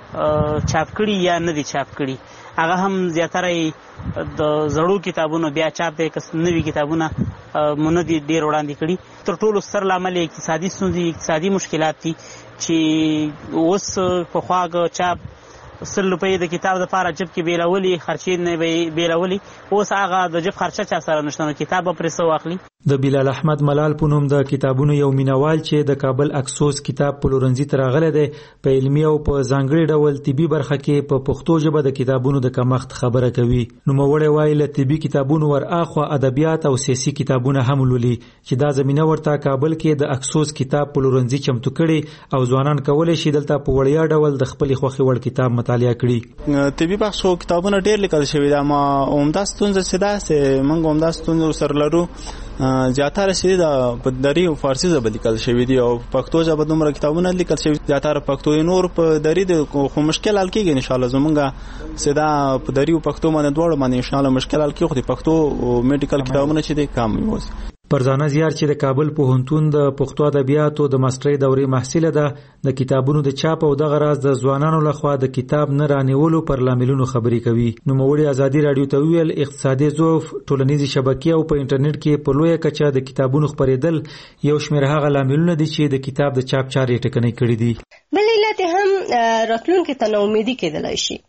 چاپ کړي یا نه دي چاپ کړي. هغه هم زیاتره د زړو کتابونو بیا چاپ دی، که نوي کتابونه مونږ دي ډیر وړاندې کړي. تر ټولو ستر لامل اقتصادي ستونزې، اقتصادي مشکلات دي چې اوس په خواږه چاپ 100 روپۍ د کتاب لپاره جب کې بیلولي خرچې نه بیلولي، اوس هغه د جب خرچه چا سره نشته، نو کتاب به پرې څه واخلي. د بلال احمد ملال په نوم د کتابونو یو مینوال چې د کابل اکسوس کتاب پلورنځي ته راغلی دی، په علمي او په ځانګړي ډول طبي برخه کې په پښتو ژبه د کتابونو د کمښت خبره کوي. نوموړی وایي له طبي کتابونو ور اخوا ادبیات او سیاسي کتابونه هم لولي، چې دا زمينه ورته کابل کې د اکسوس کتاب پلورنځي چمتو کړي او ځوانان کولای شي دلته په وړیا ډول د خپل خوخي وړ کتاب مطالعه کړي. طبي بخشو کتابونه ډیر لیکل شوی دا، ما عمده ستونزه سده سه منګ عمده ستونزه سره لرو، زیاتره شي د دری او فارسی ژبه لیکل شوی دی او پښتو ژبه دومره کتابونه لیکل شوی، زیاتره پښتو نور په دری د خو مشکل حل کیږي ان شاء الله. زمونږه سدا په دری او پښتو باندې دوړ باندې ان شاء الله مشکل حل کیږي، خو پښتو او میډیکل کتابونه چې د کم وي. فرزانه زیار چې د کابل پوهنتون د پښتو ادبیاتو د ماسترۍ دورې محصله ده، د کتابونو د چاپ او دغه راز د ځوانانو لخوا د کتاب نه رانیولو پر لاملونو خبرې کوي. نوموړي ازادي رادیو ته ویل اقتصادي ضعف، ټولنیزې شبکې او په انټرنیټ کې په لویه کچه د کتابونو خپرېدل یو شمېر هغه لاملونه دي چې د کتاب د چاپ چارې ټکنۍ کړي دي. بل علت هم راتلونکي ته ناامیدي کېدلای شي.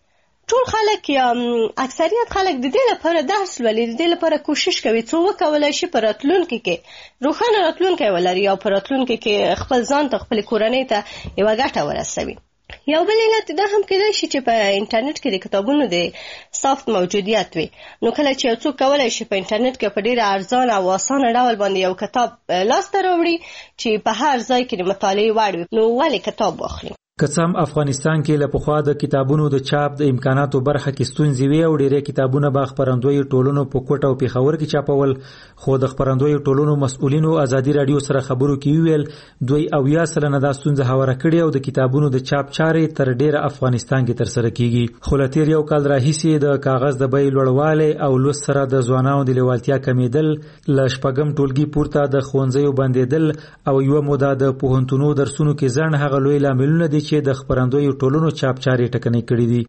ټول خلک یا اکثریت خلک د دې لپاره درس ولې د دې لپاره کوشش کوي څو وکولای شي پر راتلونکي کې روښانه راتلونکي ولري او پر راتلونکي کې خپل ځان ته خپل کورنۍ ته یو ګټه ورسوي. یو بل علت دا هم کېدای شي چې په انټرنیټ کې د کتابونو د سافت موجودیت وي. نو کله چې یو څوک کولای شي په انټرنیټ کې په ډیره ارزانه او اسانه ډول باندې یو کتاب لاس ته راوړي چې په هر ځای کې د مطالعې وړ وي، نو ولې کتاب واخلي؟ کڅم افغانستان کې له پخوا د کتابونو د چاپ د امکاناتو برخه کې ستونزې وي او ډېری کتابونه به خپرندوی ټولنو په کوټه او پیښور کې چاپول، خو د خپرندوی ټولنو مسؤلینو ازادي رادیو سره خبرو کې ویل دوی 90% د ستونزې هواره کړي او د کتابونو د چاپ چارې تر ډېره افغانستان کې تر سره کیږي. خو لتیر یو کال راهیسې د کاغذ د بیې لوړوالی او لوست سره د ځوانانو د لیوالتیا کمیدل، ل شپږم ټولګي پورته د ښوونځیو بندیدل او یو موده د پوهنتونو درسونو کې ځنډ هغه لوی لاملونه دي چې د خپرندوی ټولنو چاپ چارې ټکنۍ کړې دي.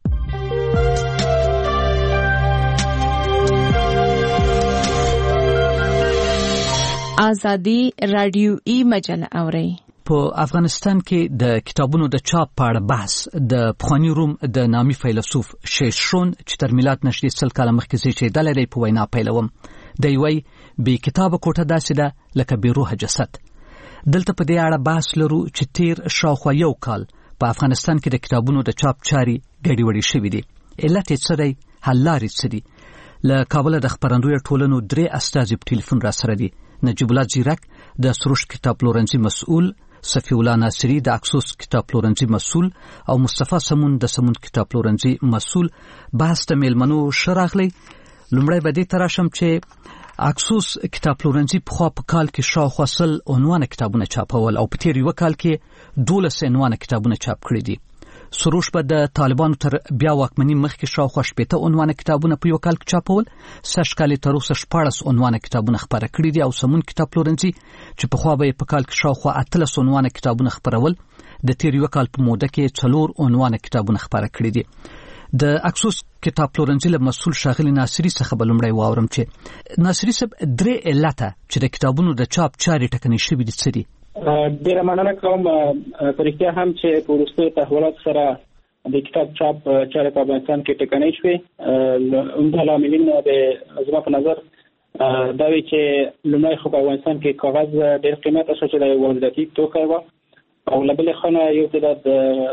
ازادي رادیويي مجله اوري. په افغانستان کې د کتابونو د چاپ په اړه بحث د پخوانی روم د نامي فیلسوف شیشرون چې تر میلاد نږدې 100 کاله مخکې زیږیدلی دی په وینا پیلوم. دی وایي بې کتابه کوټه داسې ده لکه بې روحه جسد. دلته په دې اړه بحث لرو چې تیر شاوخوا یو کال په افغانستان کې د کتابونو د چاپ چاري ګډي وډي شوې دي. علت یې څه دی؟ حل لارې څه دي؟ له کابل د خپرندوی ټولنو 3 استازي په ټلیفون را سره دي. نجیب الله زیرک د سروش کتاب پلورنځي مسؤل، صفی الله ناصری د اکسوس کتاب پلورنځي مسؤل او مصطفی سمون د سمون کتاب پلورنځي مسؤل. بحث ته میلمنو شراغلی. لومړی به دې تراشم چې اکسوس کتاب پلورنځي په خوا په کال کې شاوخوا 100 عنوان کتابونه چاپول او په تیر یو کال کې 12 عنوان کتابونه چاپ کړي دي. سروش به د طالبانو تر بیا واکمنۍ مخکې شاوخوا 80 عنوان کتابونه په یو کال کې چاپول. سږ کال تر اوسه 14 عنوان کتابونه خپاره کړي دي او سمون کتاب پلورنځي چې په خوا به په کال کې شاوخوا 18 عنوان کتابونه خپرول د تیر یو کال په موده کې 4 عنوان کتابونه خپاره کړي دي. د اکسوس کتاب پلورنځي له مسؤل شاغلی ناصری څخه به لومړی واورم چې ناصری صاحب 3 علته چې د کتابونو د چاپ چارې ټکنۍ شوې دي څه دي؟ ډیره مننه کوم. په رښتیا هم چې په وروستیو تحولاتو سره د کتاب چاپ چارې په افغانستان کې ټکنۍ شوې. عمده لاملین د زما په نظر دا وی چې لومړی خو په افغانستان کې کاغذ ډېر قیمته شو چې د وارداتي توکی و او لبلې خانه یو تعداد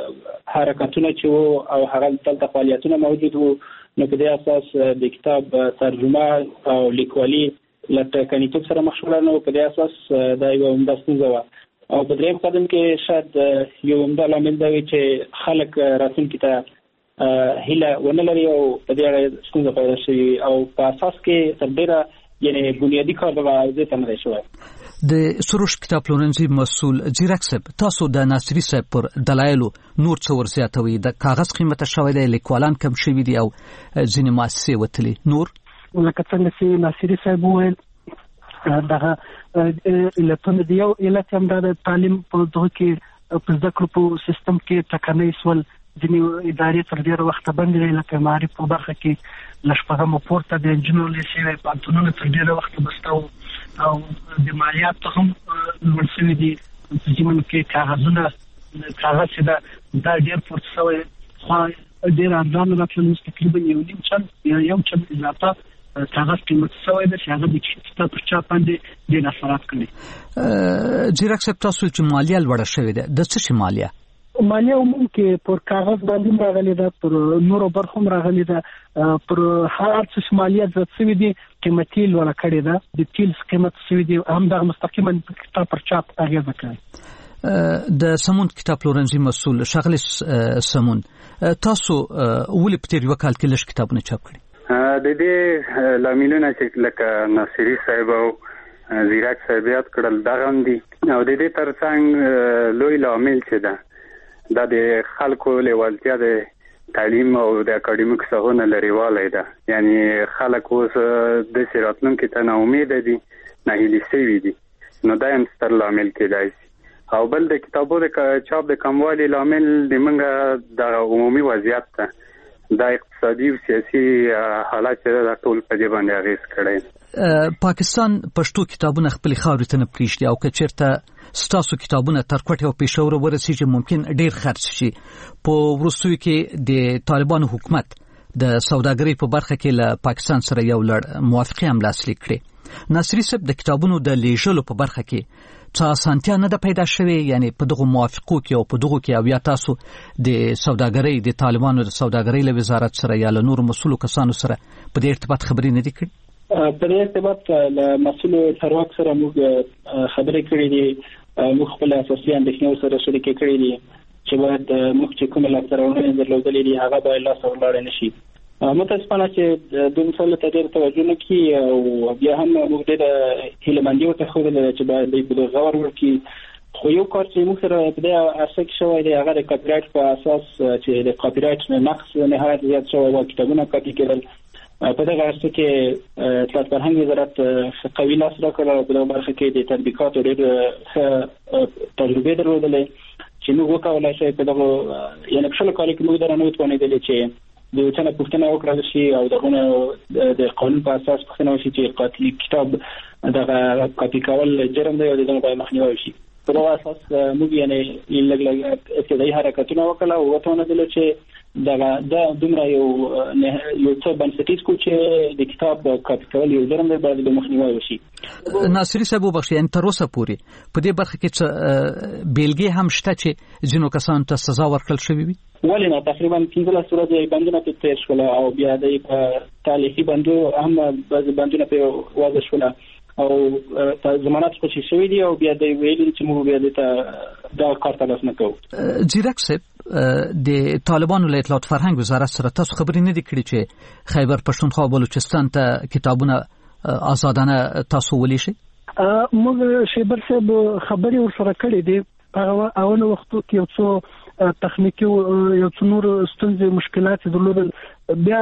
حرکتونه چې وو او هغه دلته فعالیتونه موجود وو، نو په دې اساس د کتاب ترجمه او لیکوالي له ټکنیتوب سره مخ شول. نو په دې اساس دا یو عمده ستونزه وه. او په دریم قدم کې شاید یو عمده لامل دا وي چې خلک راتلونکي ته هیله ونه لري او په دې اړه ستونزه پیدا شوې او په اساس کې تر ډېره یعنی بنیادی کار به واضح ته نه دی شوی. د سروش کتاب پلورنځي مسؤل زیرک صاحب، تاسو د ناصری صاحب پر دلایلو نور څه ورزیاتوي؟ د کاغذ قیمته شوی دی، لیکوالان کم شوي دي او ځینې مؤسسې وتلي نور؟ لکه څنګه چې ناصری صاحب وویل دغه علتونه دی. یو علت هم دا د تعلیم په دغه کې په زده کړو په سیستم کې ټکنۍ سول. ځینې ادارې تر ډېره وخته بندې دي، لکه معارف په برخه کې له شپږمو پورته د انجینرو لیسې پوهنتونونه تر ډېره وخته بسته وو او د مالیاتو هم لوړ شوي دي. په ځینو کې کاغذ چې دا ډېر پورته شوی، خو ډېر ارزانه راتلل، تقریبا 1.5 چند یا 1 چند اضافه کاغذ قیمت شوی دی چې هغه د کتاب پر چاپ باندې ډېر اثرات کوي. زیرک صاحب، تاسو چې مالیه لوړه شوې ده، د څه شي مالیه؟ مالیه عموم کې پر کاغذ باندې راغلي ده، پر نورو برخو هم راغلي ده، پر هر څه مالیه زیات شوي دي. قیمتي لوړه کړې ده، د تیل قیمت شوي دي، همدغه مستقیما کتاب پر چاپ اغیزه کوي. د سمون کتاب پلورنځي مسؤل شاغلی سمون، تاسو ولې په تیر یو کال کې لږ کتابونه چاپ کړي؟ د دې لاملونه چې لکه ناصری صاحب او زیرک صاحب یاد کړل دغه هم دي او د دې ترڅنګ لوی لامل چې ده دا د خلکو لیوالتیا د تعلیم او د اکاډمیک څخه لريوالی ده. یعنی خلک اوس د راتلونکي ته ناامید دي، ناهیلي شوي دي. نو دا هم ستر لامل کېدای شي. او بل د کتابو د چاپ د کموالي لامل د منګه د عمومي وضعیت ته د اقتصادي او سیاسي حالات چې د ټول په دې باندې اغیز کړی. پاکستان پښتو کتابونه خپل خاورې ته نه پریږدي او که چیرته ستاسو کتابونه تر کوټې او پېښور ورسیږي ممکن ډیر خرڅ شي. په وروستیو کې د طالبانو حکومت د سوداګرۍ په برخه کې له پاکستان سره یو لړ موافقه هم لاسلیک کړې. ناصري صاحب د کتابونو د لیږلو په برخه کې څه اسانتیا نه ده پیدا شوې، یعنی په دغه موافقو کې او په دغه کې او یا تاسو د سوداګرۍ د طالبانو د سوداګرۍ له وزارت سره یا له نورو مسؤلو کسانو سره په دې ارتباط خبرې نه دي کړې؟ په دې ارتباط له مسؤلو چارواکو سره موږ خبرې کړې دي، موږ خپل اساسي اندېښنې سره شریکې کړې دي چې باید موږ چې کومه لاسته درلودلې دي هغه باید لاسته ورلاړې نشي. متاسفانه چې د مسله ته ډېر توجه نه کوي او بیا هم موږ د هیلمندي ورته خو چې باید د غور ورکی. خو یو کار چې موږ سره په دې اساس کې شوی دی هغه د کاپی رایټ په اساس چې د کاپی رایټ نقص نهایت زیات شوی او کتابونه کاپی کېدل. په دغه اساس کې د فرهنګ وزارت قوي لاس راکړ په دغه برخه کې د تطبیقات ډېر تجربه درلودلې چې موږ وکولای شو په دغه یعنی په شل کال کې موږ درنه وتوانېدل چې د وطن پښتنه وکړل شي او دغه د قانون په اساس پښتنه وشي چې قاتل کتاب دغه کاپی کول جرم دی او دغه باید مخنیوي شي. په دغه اساس موږ یعنی لږ ابتدایي حرکتونه وکړل او وتوانېدل چې دا دومره یو څه بنسټیز کو چې د کتاب کاپی کول یو جرم دی باید مخنیوي وشي. ناصري صاحب وبخښئ، ان تر اوسه پورې په دې برخه کې څه بیلګې هم شته چې ځینو کسانو ته سزا ورکړل شوې وي؟ ولې نه، تقریبا 15 ورځې بندونه په تیر شول او بیا د تاریخي بندو هم بعض بندونه په واضح شول او ضمانت خوشي شوی دی او بیا د ویلي چې موږ بیا د کار تلاش نه کوو. ځیرک صاحب د طالبانو له اطلاعات فرهنګ وزارت سره تاسو خبرې نه دي کړې چې خیبر پښتونخوا او بلوچستان ته کتابونه آزادانه تاسو ولې شي؟ موږ شیبر صاحب خبرې ورسره کړې دي په اول وختو کې یو څو تخنیکی یو څو نور ستونزې مشکلات درلودل. بیا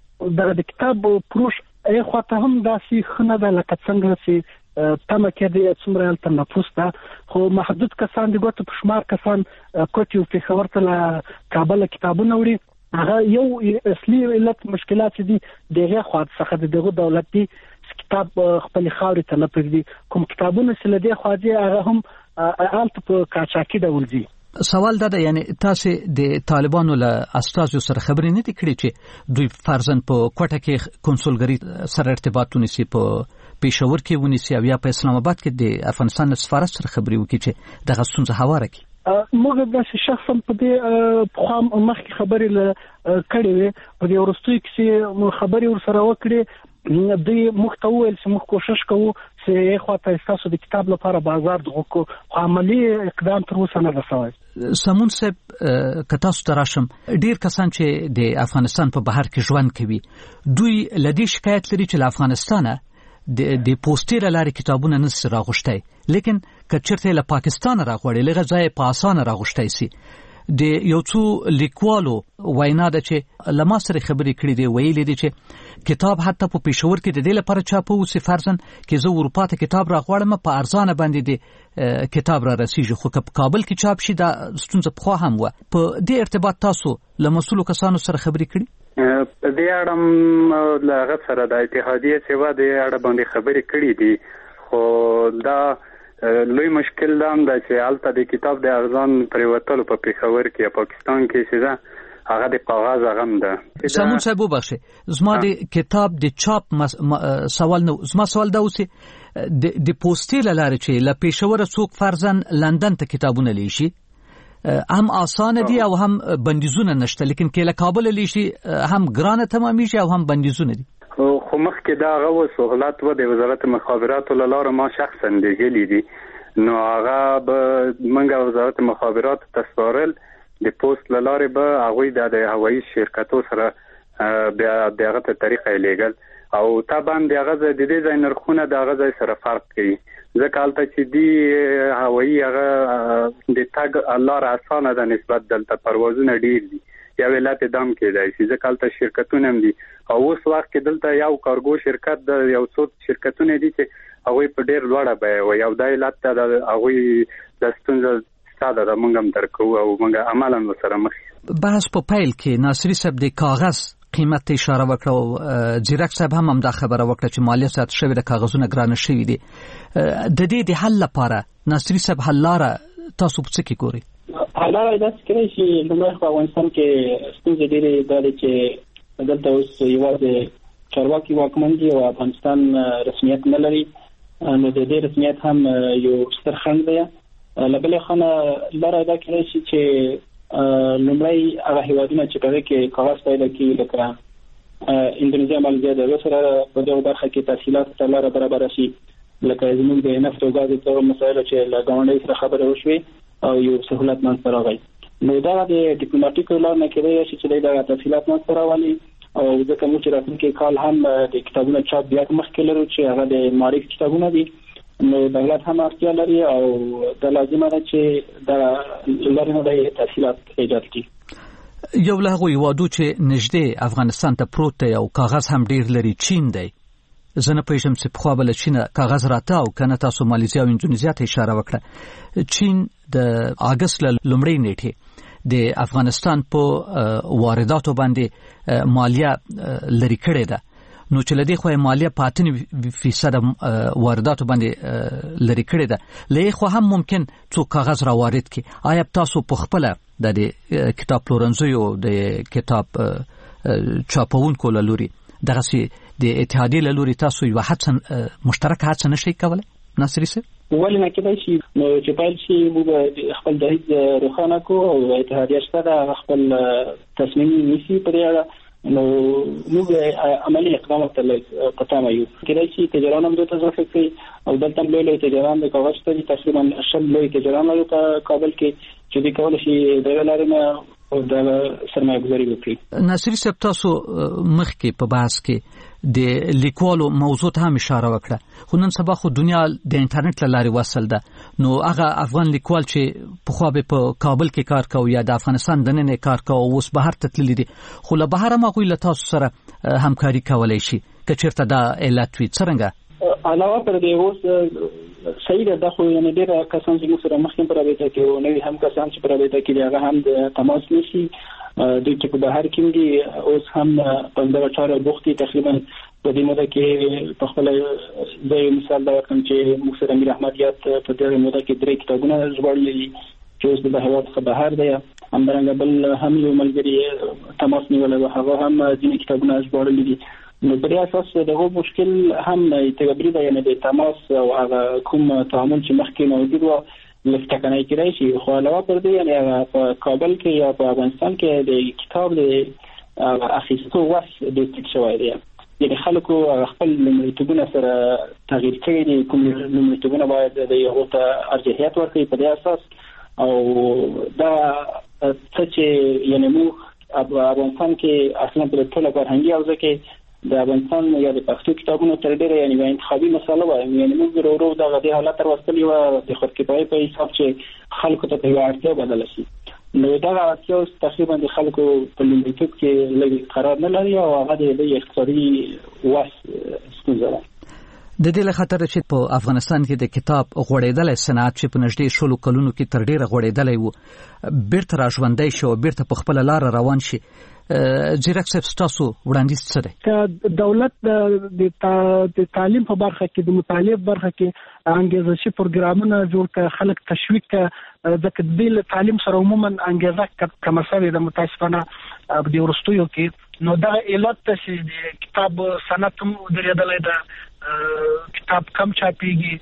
د کتاب پروش ای خواته هم داسې خنه ده لکه څنګه چې تمه کې د څومره تنفس ده خو محدود کسان د ګوتو په شمار کسان کوټي او پېښور ته له کابل کتابونه وړي. هغه یو اصلي علت مشکلات دي دغه خواته څخه دغه دولت دی کتاب خپل خاوري ته نه پرېږدي. کوم کتابونه چې لدې خواجه هغه هم آلت په کاچاکي ډول دي. سوال دا ده، یعنی تاسو د طالبانو له استازو سره خبرې نه دي کړې چې دوی فرضاً په کوټه کې کنسولګری سره ارتباط ونیسي، په پېښور کې ونیسي او یا په اسلام آباد کې د افغانستان سفارت سره خبرې وکړي چې دغه ستونزه هواره کړي؟ موږ د شخصا په دې په مخکې خبرې کړې وې، په دې وروستیو کې خبرې ورسره وکړې. دوی موږ ته وویل چې موږ کوشش کوو چې خواته تاسو د کتاب لپاره بازار دغو عملی اقدام تر اوسه نه رسوي. سمون صاحب که تاسو ته راشم، ډیر کسان چې د افغانستان په بهر کې ژوند کوي دوی لدی شکایت لري چې له افغانستانه د پوسټر لاري کتابونه نس راغشتي، لیکن کچرته له پاکستان راغوړي لږه ځای په اسانه راغشتي سي. د یو څو لیکوالو وینا ده چې لما سره خبرې کړې دي، ویلي دي چې کتاب حتی په پېښور کې د دې لپاره چاپو وسی فرضاً کې زه اروپا ته کتاب راغواړم په ارزانه باندې دي کتاب را رسیږي، خو په کابل کې چاپ شي دا ستونزه په خو هم و. په دې ارتباط تاسو له مسؤلو کسانو سره خبرې کړې؟ په دې اړه له غږ سره د اتحادیه سیوا د اړه باندې خبرې کړې دي، خو دا لوی مشکل دا هم ده چې هلته د کتاب د ارزان پریوتلو په پېښور کې یا پاکستان کې چې ده هغه د کاغذ غم ده. سمون صاحب وبخښئ، زما د کتاب د چاپ سوال نو، زما سوال دا اوسه د پوسټر لاره چې له پېښور څوک فرضاً لندن ته کتابونه لیشي هم آسان دي او هم بندیزونه نشته، لیکن کې له کابل لیشي هم ګرانه تمامېږي او هم بندیزونه دي. خو مخکې دا هغه سہولت و د وزارت مخابراتو له لارې ما شخصا لیږلي دي، نو هغه به موږ وزارت مخابرات تسپارل د پوسټ له لارې به هغوی د هوایي شرکتو سره بیا دغه ته طریقه لیږل او طبعا دغه د دې ځای نرخونه د هغه ځای سره فرق کوي، ځکه هلته چې دی هوایي هغه د تګ لاره اسانه ده نسبت دلته پروازونه ډیر دي، یا ولایت دام کېدای شي ځکه هلته شرکتونه هم دي او اوس وخت کې دلته یو کارګو شرکت د یو څو شرکتونه دي چې هغوی په ډیر لوړه بیه وایي او دا علت ته هغوی د ستونزه ساده ده، موږ هم درک کوو او موږ عملا ورسره مخ یو. بحث په پیل کې ناصري صاحب د کاغذ قیمت ته اشاره وکړه او ځیرک صاحب هم دا خبره وکړه چې مالیه سات شوی د کاغذونه ګرانه شوي دي. د دې د حل لپاره ناصري صاحب حل لاره تاسو په څه کې ګورئ؟ حل لاره داسې کړی چې لومړی خو افغانستان کې ستونزې ډېرې دا دي چې دلته اوس یوازې چارواکي واکمن دي او افغانستان رسمیت نه لري، نو د دې رسمیت هم یو ستر خنډ دی. لبلې خانه لاره دا کېږي چې لومړی هغه هیوادونه چې په کې کاغذ پیدا کوي لکه اندونیزیا، ماليزیا، د سره په دغه برخه کې تفصیلات ته لاره برابر شي، لکه زموږ د نفت او غاز په مسایلو چې له ګاونډي سره خبرې وشوي او یو سہولت منځ راغی. نو دا د ډیپلوماټیک لار نه کېږي چې دا تفصیلات منځ راوړي او ځکه موږ راتلونکي کال هم د کتابونو چاپ بیا مخکې لرو چې هغه د معرفت کتابونه دي، نو دولت هم اړتیا لري او د لازمه ده چې د لارې د تفصیلات ایجاد کړي. یو له هغو هیوادو چې نږدې افغانستان ته پروت دی او کاغذ هم ډیر لري چین دی. زه نه پوهیږم چې پخوا به له چینه کاغذ راته او که نه تاسو مالیزیا او اندونیزیا ته اشاره وکړه. چین د اګست له لومړۍ نیټې د افغانستان په وارداتو باندې مالیه لري کړې ده، نو چې لدې خو مالیه 8% وارداتو باندې لري کړې ده، لې خو هم ممکن څو کاغذ را وارد کړي. آیا تاسو په خپل د کتاب پلورنځي او د کتاب چاپونکو لوري دغه سي د اتحادیې لوري تاسو یو مشترک هڅه نشئ کولای؟ ناصری صاحب ولې نه کېدای شي چې پیل شي موږ خپل دریځ روښانه کوو او اتحادیه شته خپل تصمیم نیسي پر اړه، نو موږ عملی اقدامات په تمه یو. کېدای شي تجاران هم دلته اضافه کړي او دلته لوی تجاران د کاغذ ته تقریبا 10 لوی تجاران لري په کابل کې چې دوی کولی شي دغه لارې نه د سرمایه گذاري وکړي. ناصری صاحب تاسو مخکې په بحث کې د لیکوالو موضوع ته هم اشاره وکړه، خو نن سبا خو دنیا د انټرنیټ له لارې وصل ده، نو هغه افغان لیکوال چې پخوا به په کابل کې کار کوي یا د افغانستان دننه کار کوي اوس بهر ته تللی دي، خو له بهر هم هغوی له تاسو سره همکاري کولی شي که چېرته دا علت وي. څرنګه علاوه پر دې اوس صحیح ده خو یعنې ډېر کسان چې موږ سره مخکې په رابطه کې او نوي هم کسان چې په رابطه کې دي هغه هم د تماس نیسي، دوی چې په بهر کې دي اوس هم په دغه چاره بوخت دي. تقریبا په دې موده کې په خپل د مثال دا کوم چې موږ سره امیر احمد یاد په دې موده کې 3 کتابونه ژباړلي چې اوس د هیواد څخه بهر دی، همدارنګه بل هم یو ملګری تماس نیولی و هغه هم ځینې کتابونه ژباړلي دي. نو پر اساس دغه مشکل هم تګبري دی، یعنې د تماس او هغه کوم تعامل چې مخکې موجود و لفتکنای کېدای شي، خو علاوه پر دې یعنې په کابل کې یا په افغانستان کې د کتاب د اخیستو وس د ټیټ شوی دی، یعنې خلکو خپل لومړیتوبونه سره تغییر کړي دي، کوم لومړیتوبونه باید د هغو ته ارجحیت ورکړي په دې اساس. او دا څه چې یعنې موږ افغانستان کې اصلا په ټوله فرهنګي حوزه کې د افغانستان یا د پښتو کتابونو تر ډیره یعنې یو انتخابي مسله وه، یعنې موږ ورو دغه دې حالت ته راوستلي وه د خودکفایۍ په حساب چې خلکو ته په یوه اړتیا بدله شي. نو دغه اړتیا اوس تقریبا د خلکو په لومړیتوب کې لږ قرار نه لري او هغه د اقتصادي وس ستونزه ده. د دې له خاطر چې په افغانستان کې د کتاب غوړېدلی صنعت چې په نږدې 10 کلونو کې تر ډیره غوړېدلی و بیرته راژوندی شي او بیرته په خپله لاره روان شي، ځیرک صاحب ستاسو وړاندیز څه دی؟ دولت د تعلیم په برخه کې د مطالعې برخه کې انګیزشي پروګرامونه جوړ کړي، خلک تشویق کړي، ځکه د تعلیم سره عموما انګیزه کم شوې ده متاسفانه د وروستیو کې. نو دا علت چې د کتاب صنعت هم درېدلی ده، کتاب کم چاپېږي،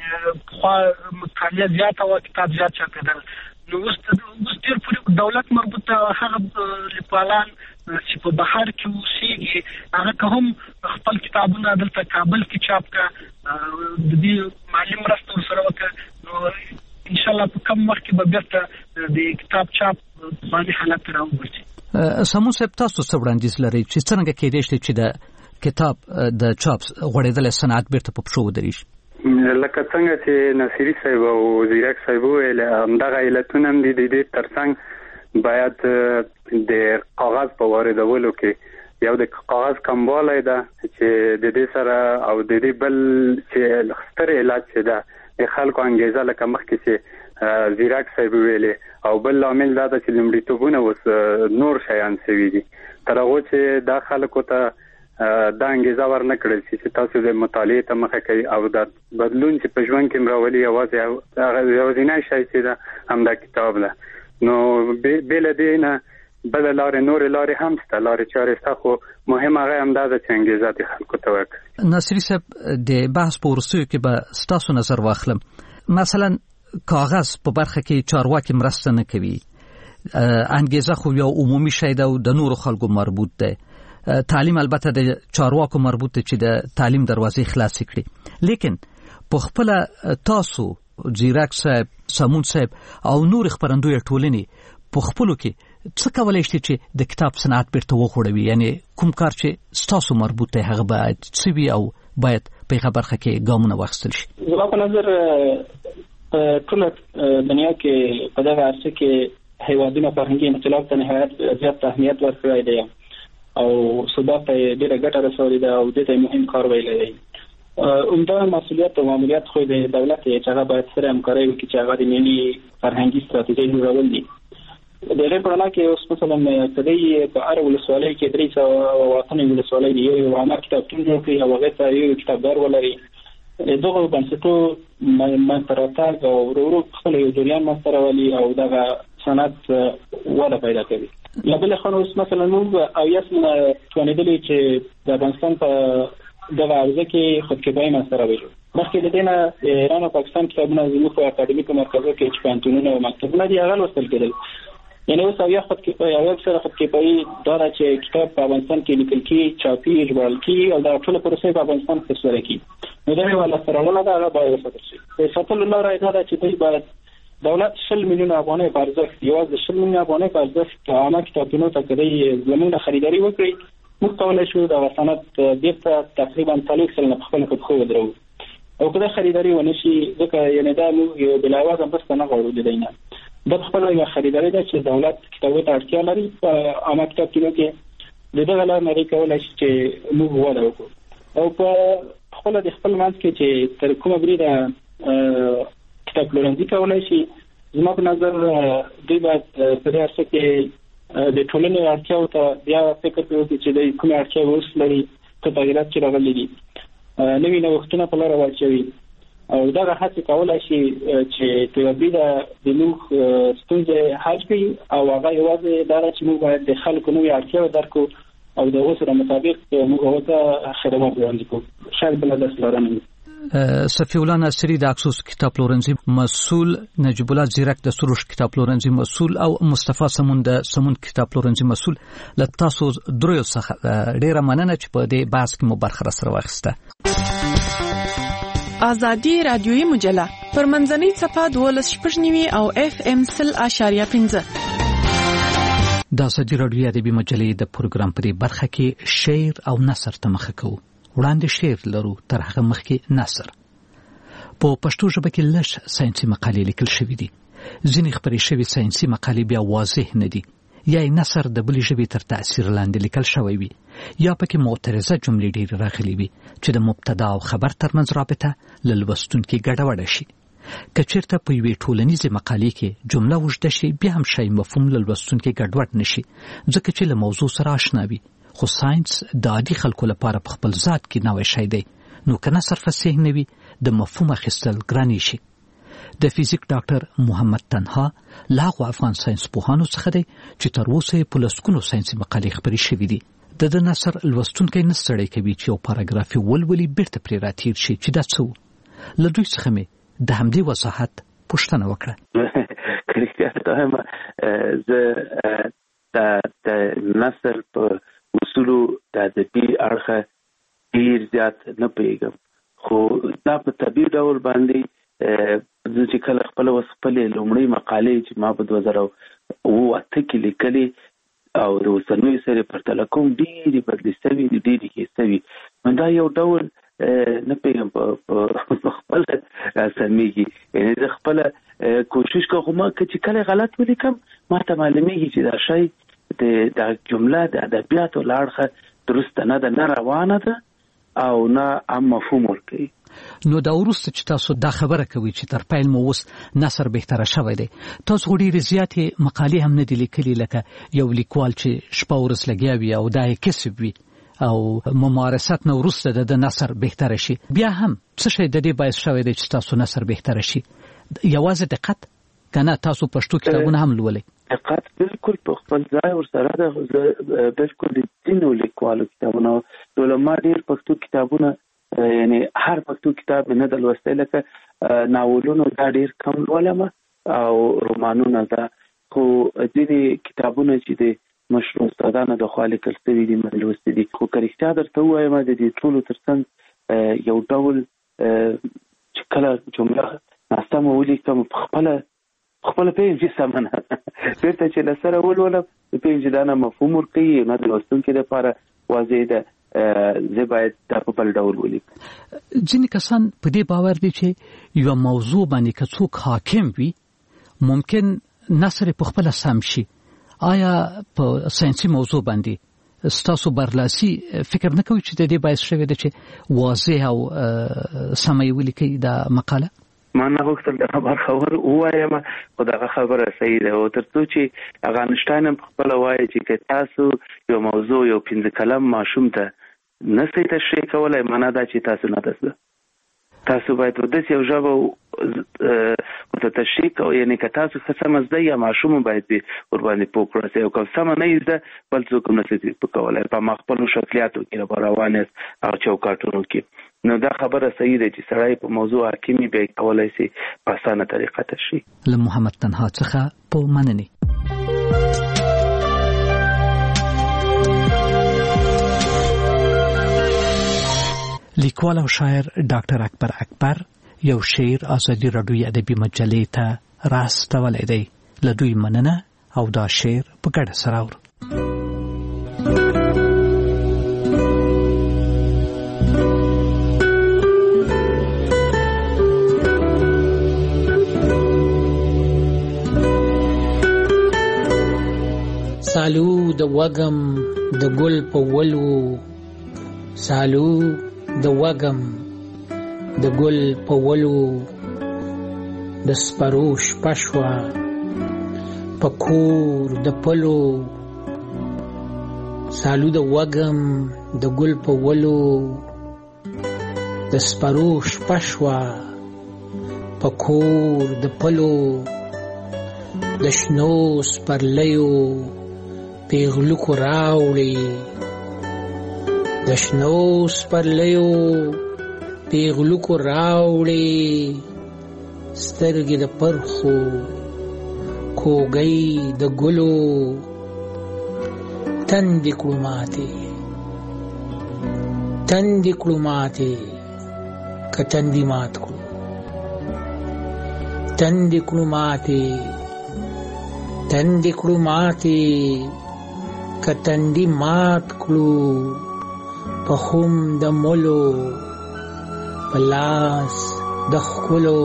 خو مطالعه زیاته وه کتاب زیات چاپېدل. نو اوس ډېر پورې دولت مربوطه هغه لیکوالان چې په بهر کې اوسېږي هغه که هم خپل کتابونه دلته کابل کې چاپ کړه، د دې مالي مرسته ورسره وکړه، نو انشاءالله په کم وخت کې به بېرته د کتاب چاپ باندې حالت ته راوګرځي. سمون صاحب تاسو څه وړاندیز لرئ چې څرنګه کېدای شي چې د کتاب د چاپ غوړېدلی صنعت بیرته په پښو ودرېږي؟ لکه څنګه چې ناصری صاحب او زیرک صاحب وویل همدغه علتونه هم دي. د دې ترڅنګ باید د کاغذ په واردولو کې یو د کاغذ کموالی ده چې د دې سره او د دې بل چې ستر علت چې ده د خلکو انګیزه لکه مخکې چې زیرک صاحب ویلې او بل لامل دا ده چې لومړیتوبونه اوس نور شیان شوي دي تر هغو چې دا خلکو ته دا انګیزه ورنه کړل چې تاسو د مطالعې ته مخه کوي او د بدلون چې په ژوند کې راولي یوازینی شی چې ده همدا کتاب ده. نو بېله دې نه بل لارې نور لارې هم شته، لارې چارې شته، خو مهم هغه هم دا ده چې انګیزه دې خلکو ته ورکړي. ناصري صاحب د بحث په وروستیو کې به ستاسو نظر واخلم. مثلا کاغذ په برخه کې چارواکي مرسته نه کوي، انګیزه خو یو عمومي شی ده او د نورو خلکو مربوط ده. تعلیم البته د چارواکو مربوط ده چې د تعلیم دروازې خلاصې کړي، لیکن په خپل تاسو زیرک صاحب، سمون صاحب او نور خبرندوی ټولنې په خپلو کې څه کولای شي چې د کتاب صنعت بیرته وغوړوي؟ یعنی کوم کار چې ستاسو مربوط دی هغه باید څه وي او باید په هغه برخه کې ګامونه واخیستل شي؟ زما په نظر ټول دنیا کې په دغه عرصه کې هیوادونه فرهنګي انقلاب ته نهایت زیات اهمیت ورکړی دی او ثبات ته ډېره ګټه رسولې ده او دې ته مهم کار ویلی دی. عمده مسؤلیت او ماموریت خو د دولت چې هغه باید سره همکاري وکړي چې هغه د ملي فرهنګي ستراتیژۍ جوړول دي. د غیر پرانا کې اوس مثلا کدی په اړه ولسوالۍ کې 300 واټنې ولسوالۍ دی، یو عامه کتابتون جوړ کړي او هغه ته یو کتابدار ولري. دغه بنسټو منتراتګ او ورو خپل یو جریان مسترولي او دغه صنعت وده پیدا کوي. لبل خو اوس مثلا موږ او یاسمه توانیدلی چې د افغانستان په دغه عرضه کې خودکفایي مسترولي. مخکې د دینه ایران او پاکستان کتابونه زموږ په اکاډمیکو مرکزونو کې چې پانتونونه او مکتبونه دي هغه لوستل کېدل. یعنی اوس او یا خودکفایي او سره خودکفایي دا چې کتاب په افغانستان کې لیکل کی، چاپی، ژباړل کی او دا ټول پروسې په افغانستان کې سره کی. نو دا یو لا سره ولا دا باید وساتل شي. په ساتل الله راځي دا چې دوی باید دولت 10 میلیون افغانۍ په ارزښت، یوازې 10 میلیون افغانۍ په ارزښت عامه کتابتونو ته کړي زموږ خریداري وکړي. موږ کولای شو د صنعت بیرته تقریبا 40 سلنه په خپل خو ودرو او کله خریداري ونشي ځکه یعنی دا موږ بل اواز هم بس نه غواړو د دینه. د خپل یو خریداري ده چې دولت کتابو ته اړتیا لري په عامه کتابتونو کې دغه لاره مری کولای شي چې موږ ودا وکړو او په خپل د خپل منځ کې چې تر کومه بریده کتاب پلورنځي کولای شي. زما په نظر دوی باید په دې اړه کې د ټولنې اړتیاو ته بیا فکر وکړي چې د کومه اړتیا اوس لري، څه تغیرات چې راغلي دي، نوې نوښتونه په لاره واچوي او دا هڅه کولای شي چې تبدیل د موږ ستونزې حل کړي او هغه یوازې دا چې موږ باید د خلکو نوې اړتیاو درکو او د اوسره مطابق موږ ورته خدمات وړاندې کوو. شاید بل د سلارانه صفی الله ناصری د اکسوس کتاب پلورنځي مسؤل، نجیب الله زیرک د سروش کتاب پلورنځي مسؤل او مصطفی سمون د سمون کتاب پلورنځي مسؤل. لتاسو دریو څخه ډیره مننه چې په دې بحث کې مو برخه سره واخیسته. آزادی رادیویی مجله پر منځنۍ صفحه 12.9 او FM 0.5. د آزادی رادیویی ادبي مجلې د پروګرام په برخه کې شعر او نثر ته مخه کوو. وړاندې شعر لرو، تر هغه مخکې نثر. په پښتو ژبه کې لږ ساينسي مقالې لیکل شوې دي. ځینې خبرې شوې ساينسي مقالې بیا واضح نه دي، یا نثر د بلې ژبې تر تاثیر لاندې لیکل شوی وي، یا پکې معترضه جملې ډېرې راغلي وي چې د مبتدا او خبر ترمنځ رابطه لوستونکي ګډوډه شي. که چېرته په یوې ټولنیزې مقالې کې جمله اوږده شي، بیا هم شی مفهوم لوستونکي ګډوډ نشي، ځکه چې له موضوع سره آشنا وي. خو ساينس د عادي خلکو لپاره په خپل ذات کې نوی شی دی، نو که نثر فصیح نه وي د مفهوم اخیستل ګرانې شي. د فزیک ډاکټر محمد تنها له هغو افغان ساينس پوهانو څخه دی چې تر اوسه په لسګونو ساينسي مقالې خپرې شوې دي. د نثر لوستونکی نه ستړی کوي چې یو پاراګراف ولولي بیرته پرې راتیر شي چې دا څه و. له دوی څخه مې د همدې وضاحت پوښتنه وکړه. زه د نثر په اصولو د ادبي اړخه ډېر زیات نه پوهېږم، خو دا په طبیعي ډول باندې زه چې کله خپله خپلې لومړۍ مقالې چې ما په 2008 کې لیکلې او د اوسنیو سره پرتله کوم ډېرې بدلې سوي دي، ډېرې ښې سوي. دا یو ډول نه پوهېږم په خپله راسمېږي. یعنې زه خپله کوشش کوم، خو ما چې کله غلط ولیکم ما ته معلومېږي چې دا شی د جمله د ادبیاتو له اړخه درسته نه ده، نه روانه ده او نه هم مفهوم ورکوي. نو دا وروسته چې تاسو دا خبره کوي چې تر پیل مو اوس نثر بهتره شوی دی، تاسو ډېرې زیاتې مقالې هم نه دي لیکلي، لکه یو لیکوال چې شپه ورځ لګیا وي او دا یې کسب وي او ممارست نه وروسته د نثر بهتره شي. بیا هم څه شی د دې باعث شوی دی چې تاسو نثر بهتره شي؟ یوازې دقت؟ که نه تاسو پښتو کتابونه هم لولئ؟ دقت بالکل په خپل خپل ځای ورسره د بالکل د ځینو لیکوالو کتابونه علما ډېر پښتو کتابونه یعنی هر پښتو کتاب نه د لوستل لکه ناولونو دا ډېر کم لولم او رومانونه دا خو ځینې کتابونه چې د مشهور استادانو د خوا لیکل شوي دي مې لوستي دي خو که رښتیا درته ووایم د دې ټولو ترڅنګ یو ډول چې کله جمله ناسمه ولیکم خپل پیږي سمنه بیرته چې لسره ولولم پیږي دا نه مفهوم ورکوي نه د لوستونکي لپاره واضح ده زه باید دا په بل ډول ولیکم. ځینې کسان په دې باور دي چې یو موضوع باندې که څوک حاکم وي ممکن نثر په خپل سم شي. آیا په ساينسي موضوع باندې ستاسو برلاسي فکر نه کوي چې د دې باعث شوی دی چې واضح او سمه ولیکي دا مقاله؟ ما نه غوښتل دا خبر وایم خو دا خبره صحیح ده او ترڅو چې هغه انشټاین په خپل وایي چې تاسو یو موضوع یو 15 کلم ماشوم ته نسئ تشریح کولای معنا دا چې تاسو نه ده تاسو باید ودس یو ژبه ورته تشریح کوئ یعنی که تاسو ښه سمه زده یا ماشوم باید ورباندې پوه کړئ او که سمه نه زده بل څوک هم نسئ کولای په خپلو شخصیاتو کې روان یاست هغه چوکاټونو کې نو دا خبره صحیح ده چې سړی په موضوع حاکمي به کولای شي په اسانه طریقه تشریح. له محمد تنها څخه په مننه. لیکوال او شاعر ډاکټر اکبر اکبر یو شعر ازادي راډیو ادبي مجلې ته راستولی دی. له دوی مننه او دا شعر په ګډه سره اورو. سالو د وګم د ګل په ولو سالو د وګم د ګل په ولو د سپروش پښوا پکور د پلو سالو د وګم د ګل په ولو د سپروش پښوا پکور د پلو د شنو سپرلیو پیغلو کو راوړي د شنو سپرلیو پیغلو کو راوړي سترګې د پرخو کوګي د ګلو تندې کړو ماته کتندې مات کړو تندې کړو ماته کتندی مات کړو په هم د مولو پلاس د خلو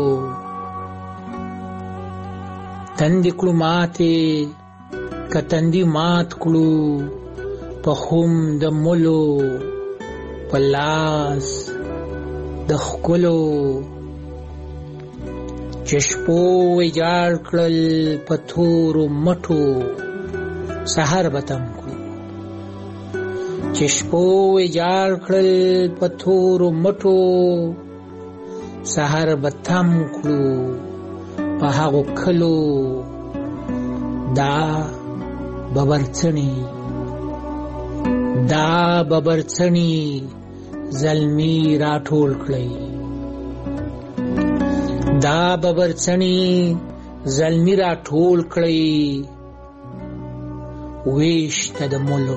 تندی کړو ماته کتندی مات کړو په هم د مولو پلاس د خلو چشپو ویجاړ کړل پتورو مټو سحر بتم چشپو ویجاړ کړل پتورو مټو سحر بتم کړو په هغو کلو دا ببرڅنی زلمی راټول کړی دا ببرڅنی زلمی راټول کړی ویشته د مولو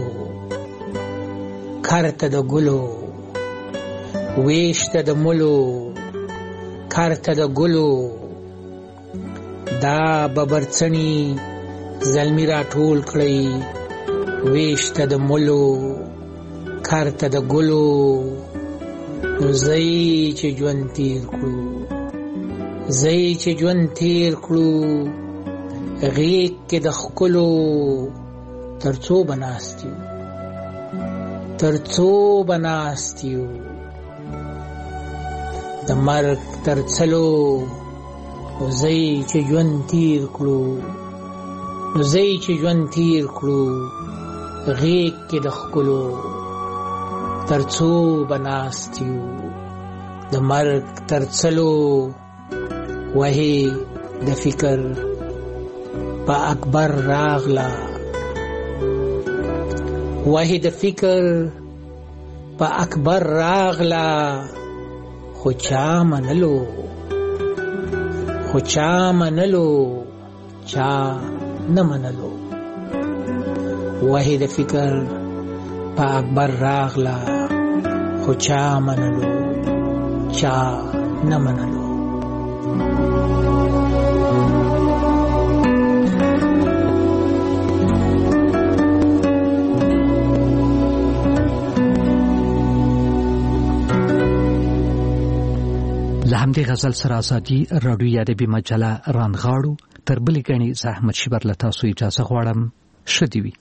کارته د ګلو ویشته د مولو کارته د ګلو دا ببرڅنی زلمی راټول کړی ویشته د مولو کارته د ګلو زئی چې ژوند تیر کړو غیږ کې د ښکلو ترڅو بناستیو د مرګ ترڅلو زئی چې ژوند تیر کړو غیږ کې د ښکلو ترڅو بناستیو د مرګ ترڅلو وهي د فکر په اکبر راغلا وحید فکر په اکبر راغلا خو چا منلو چا نه منلو. وحید فکر په اکبر راغلا خو چا منلو چا نه منلو. له همدې غزل سره ازادي راډیو ادبي مجله رانغاړو. تر بلې ګڼې زه احمد شیبر له تاسو اجازه غواړم. ښه دې وي.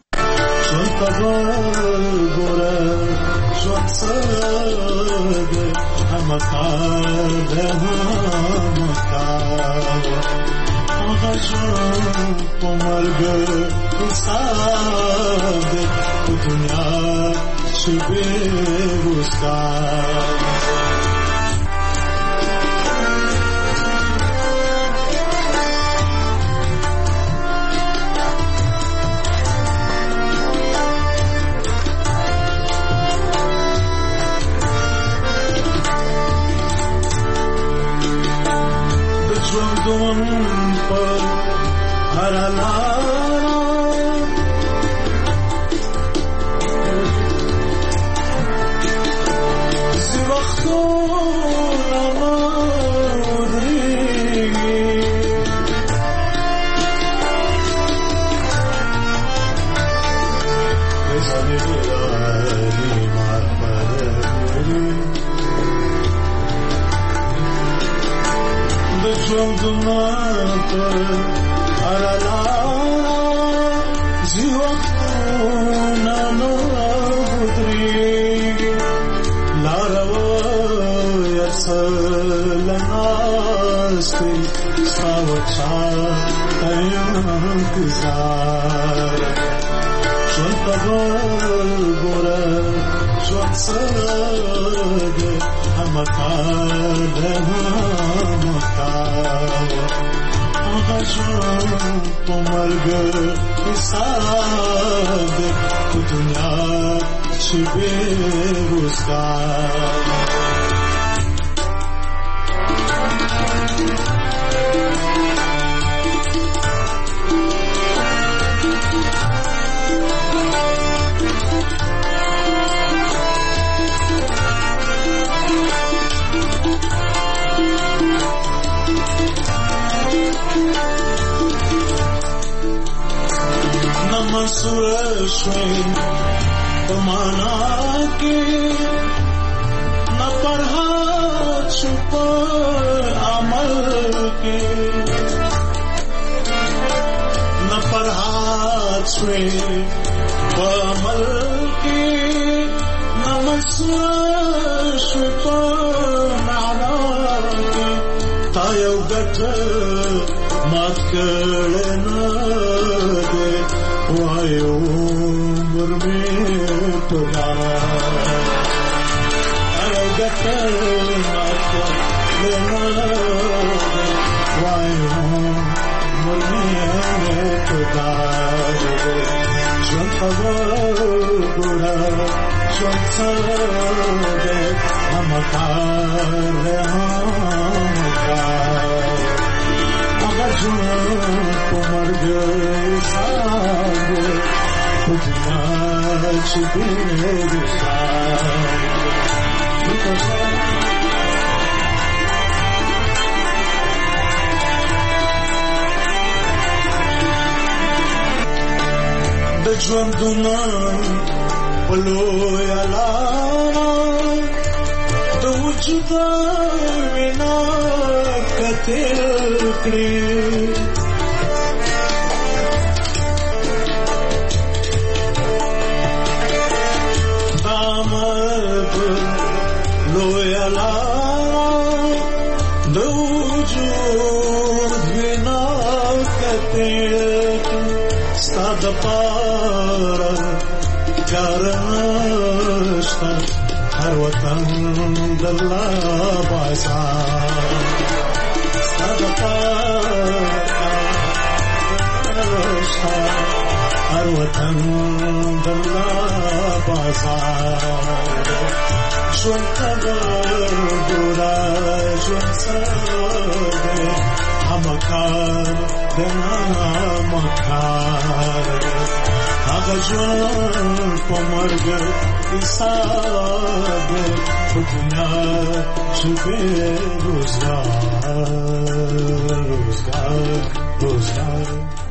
هر وطن درلا بازار ژوند خبر ګورا ژوند سره همکار دنا مکار هغه ژوند په مرګ حساب په دنیا شپه روزګار روزګار روزګار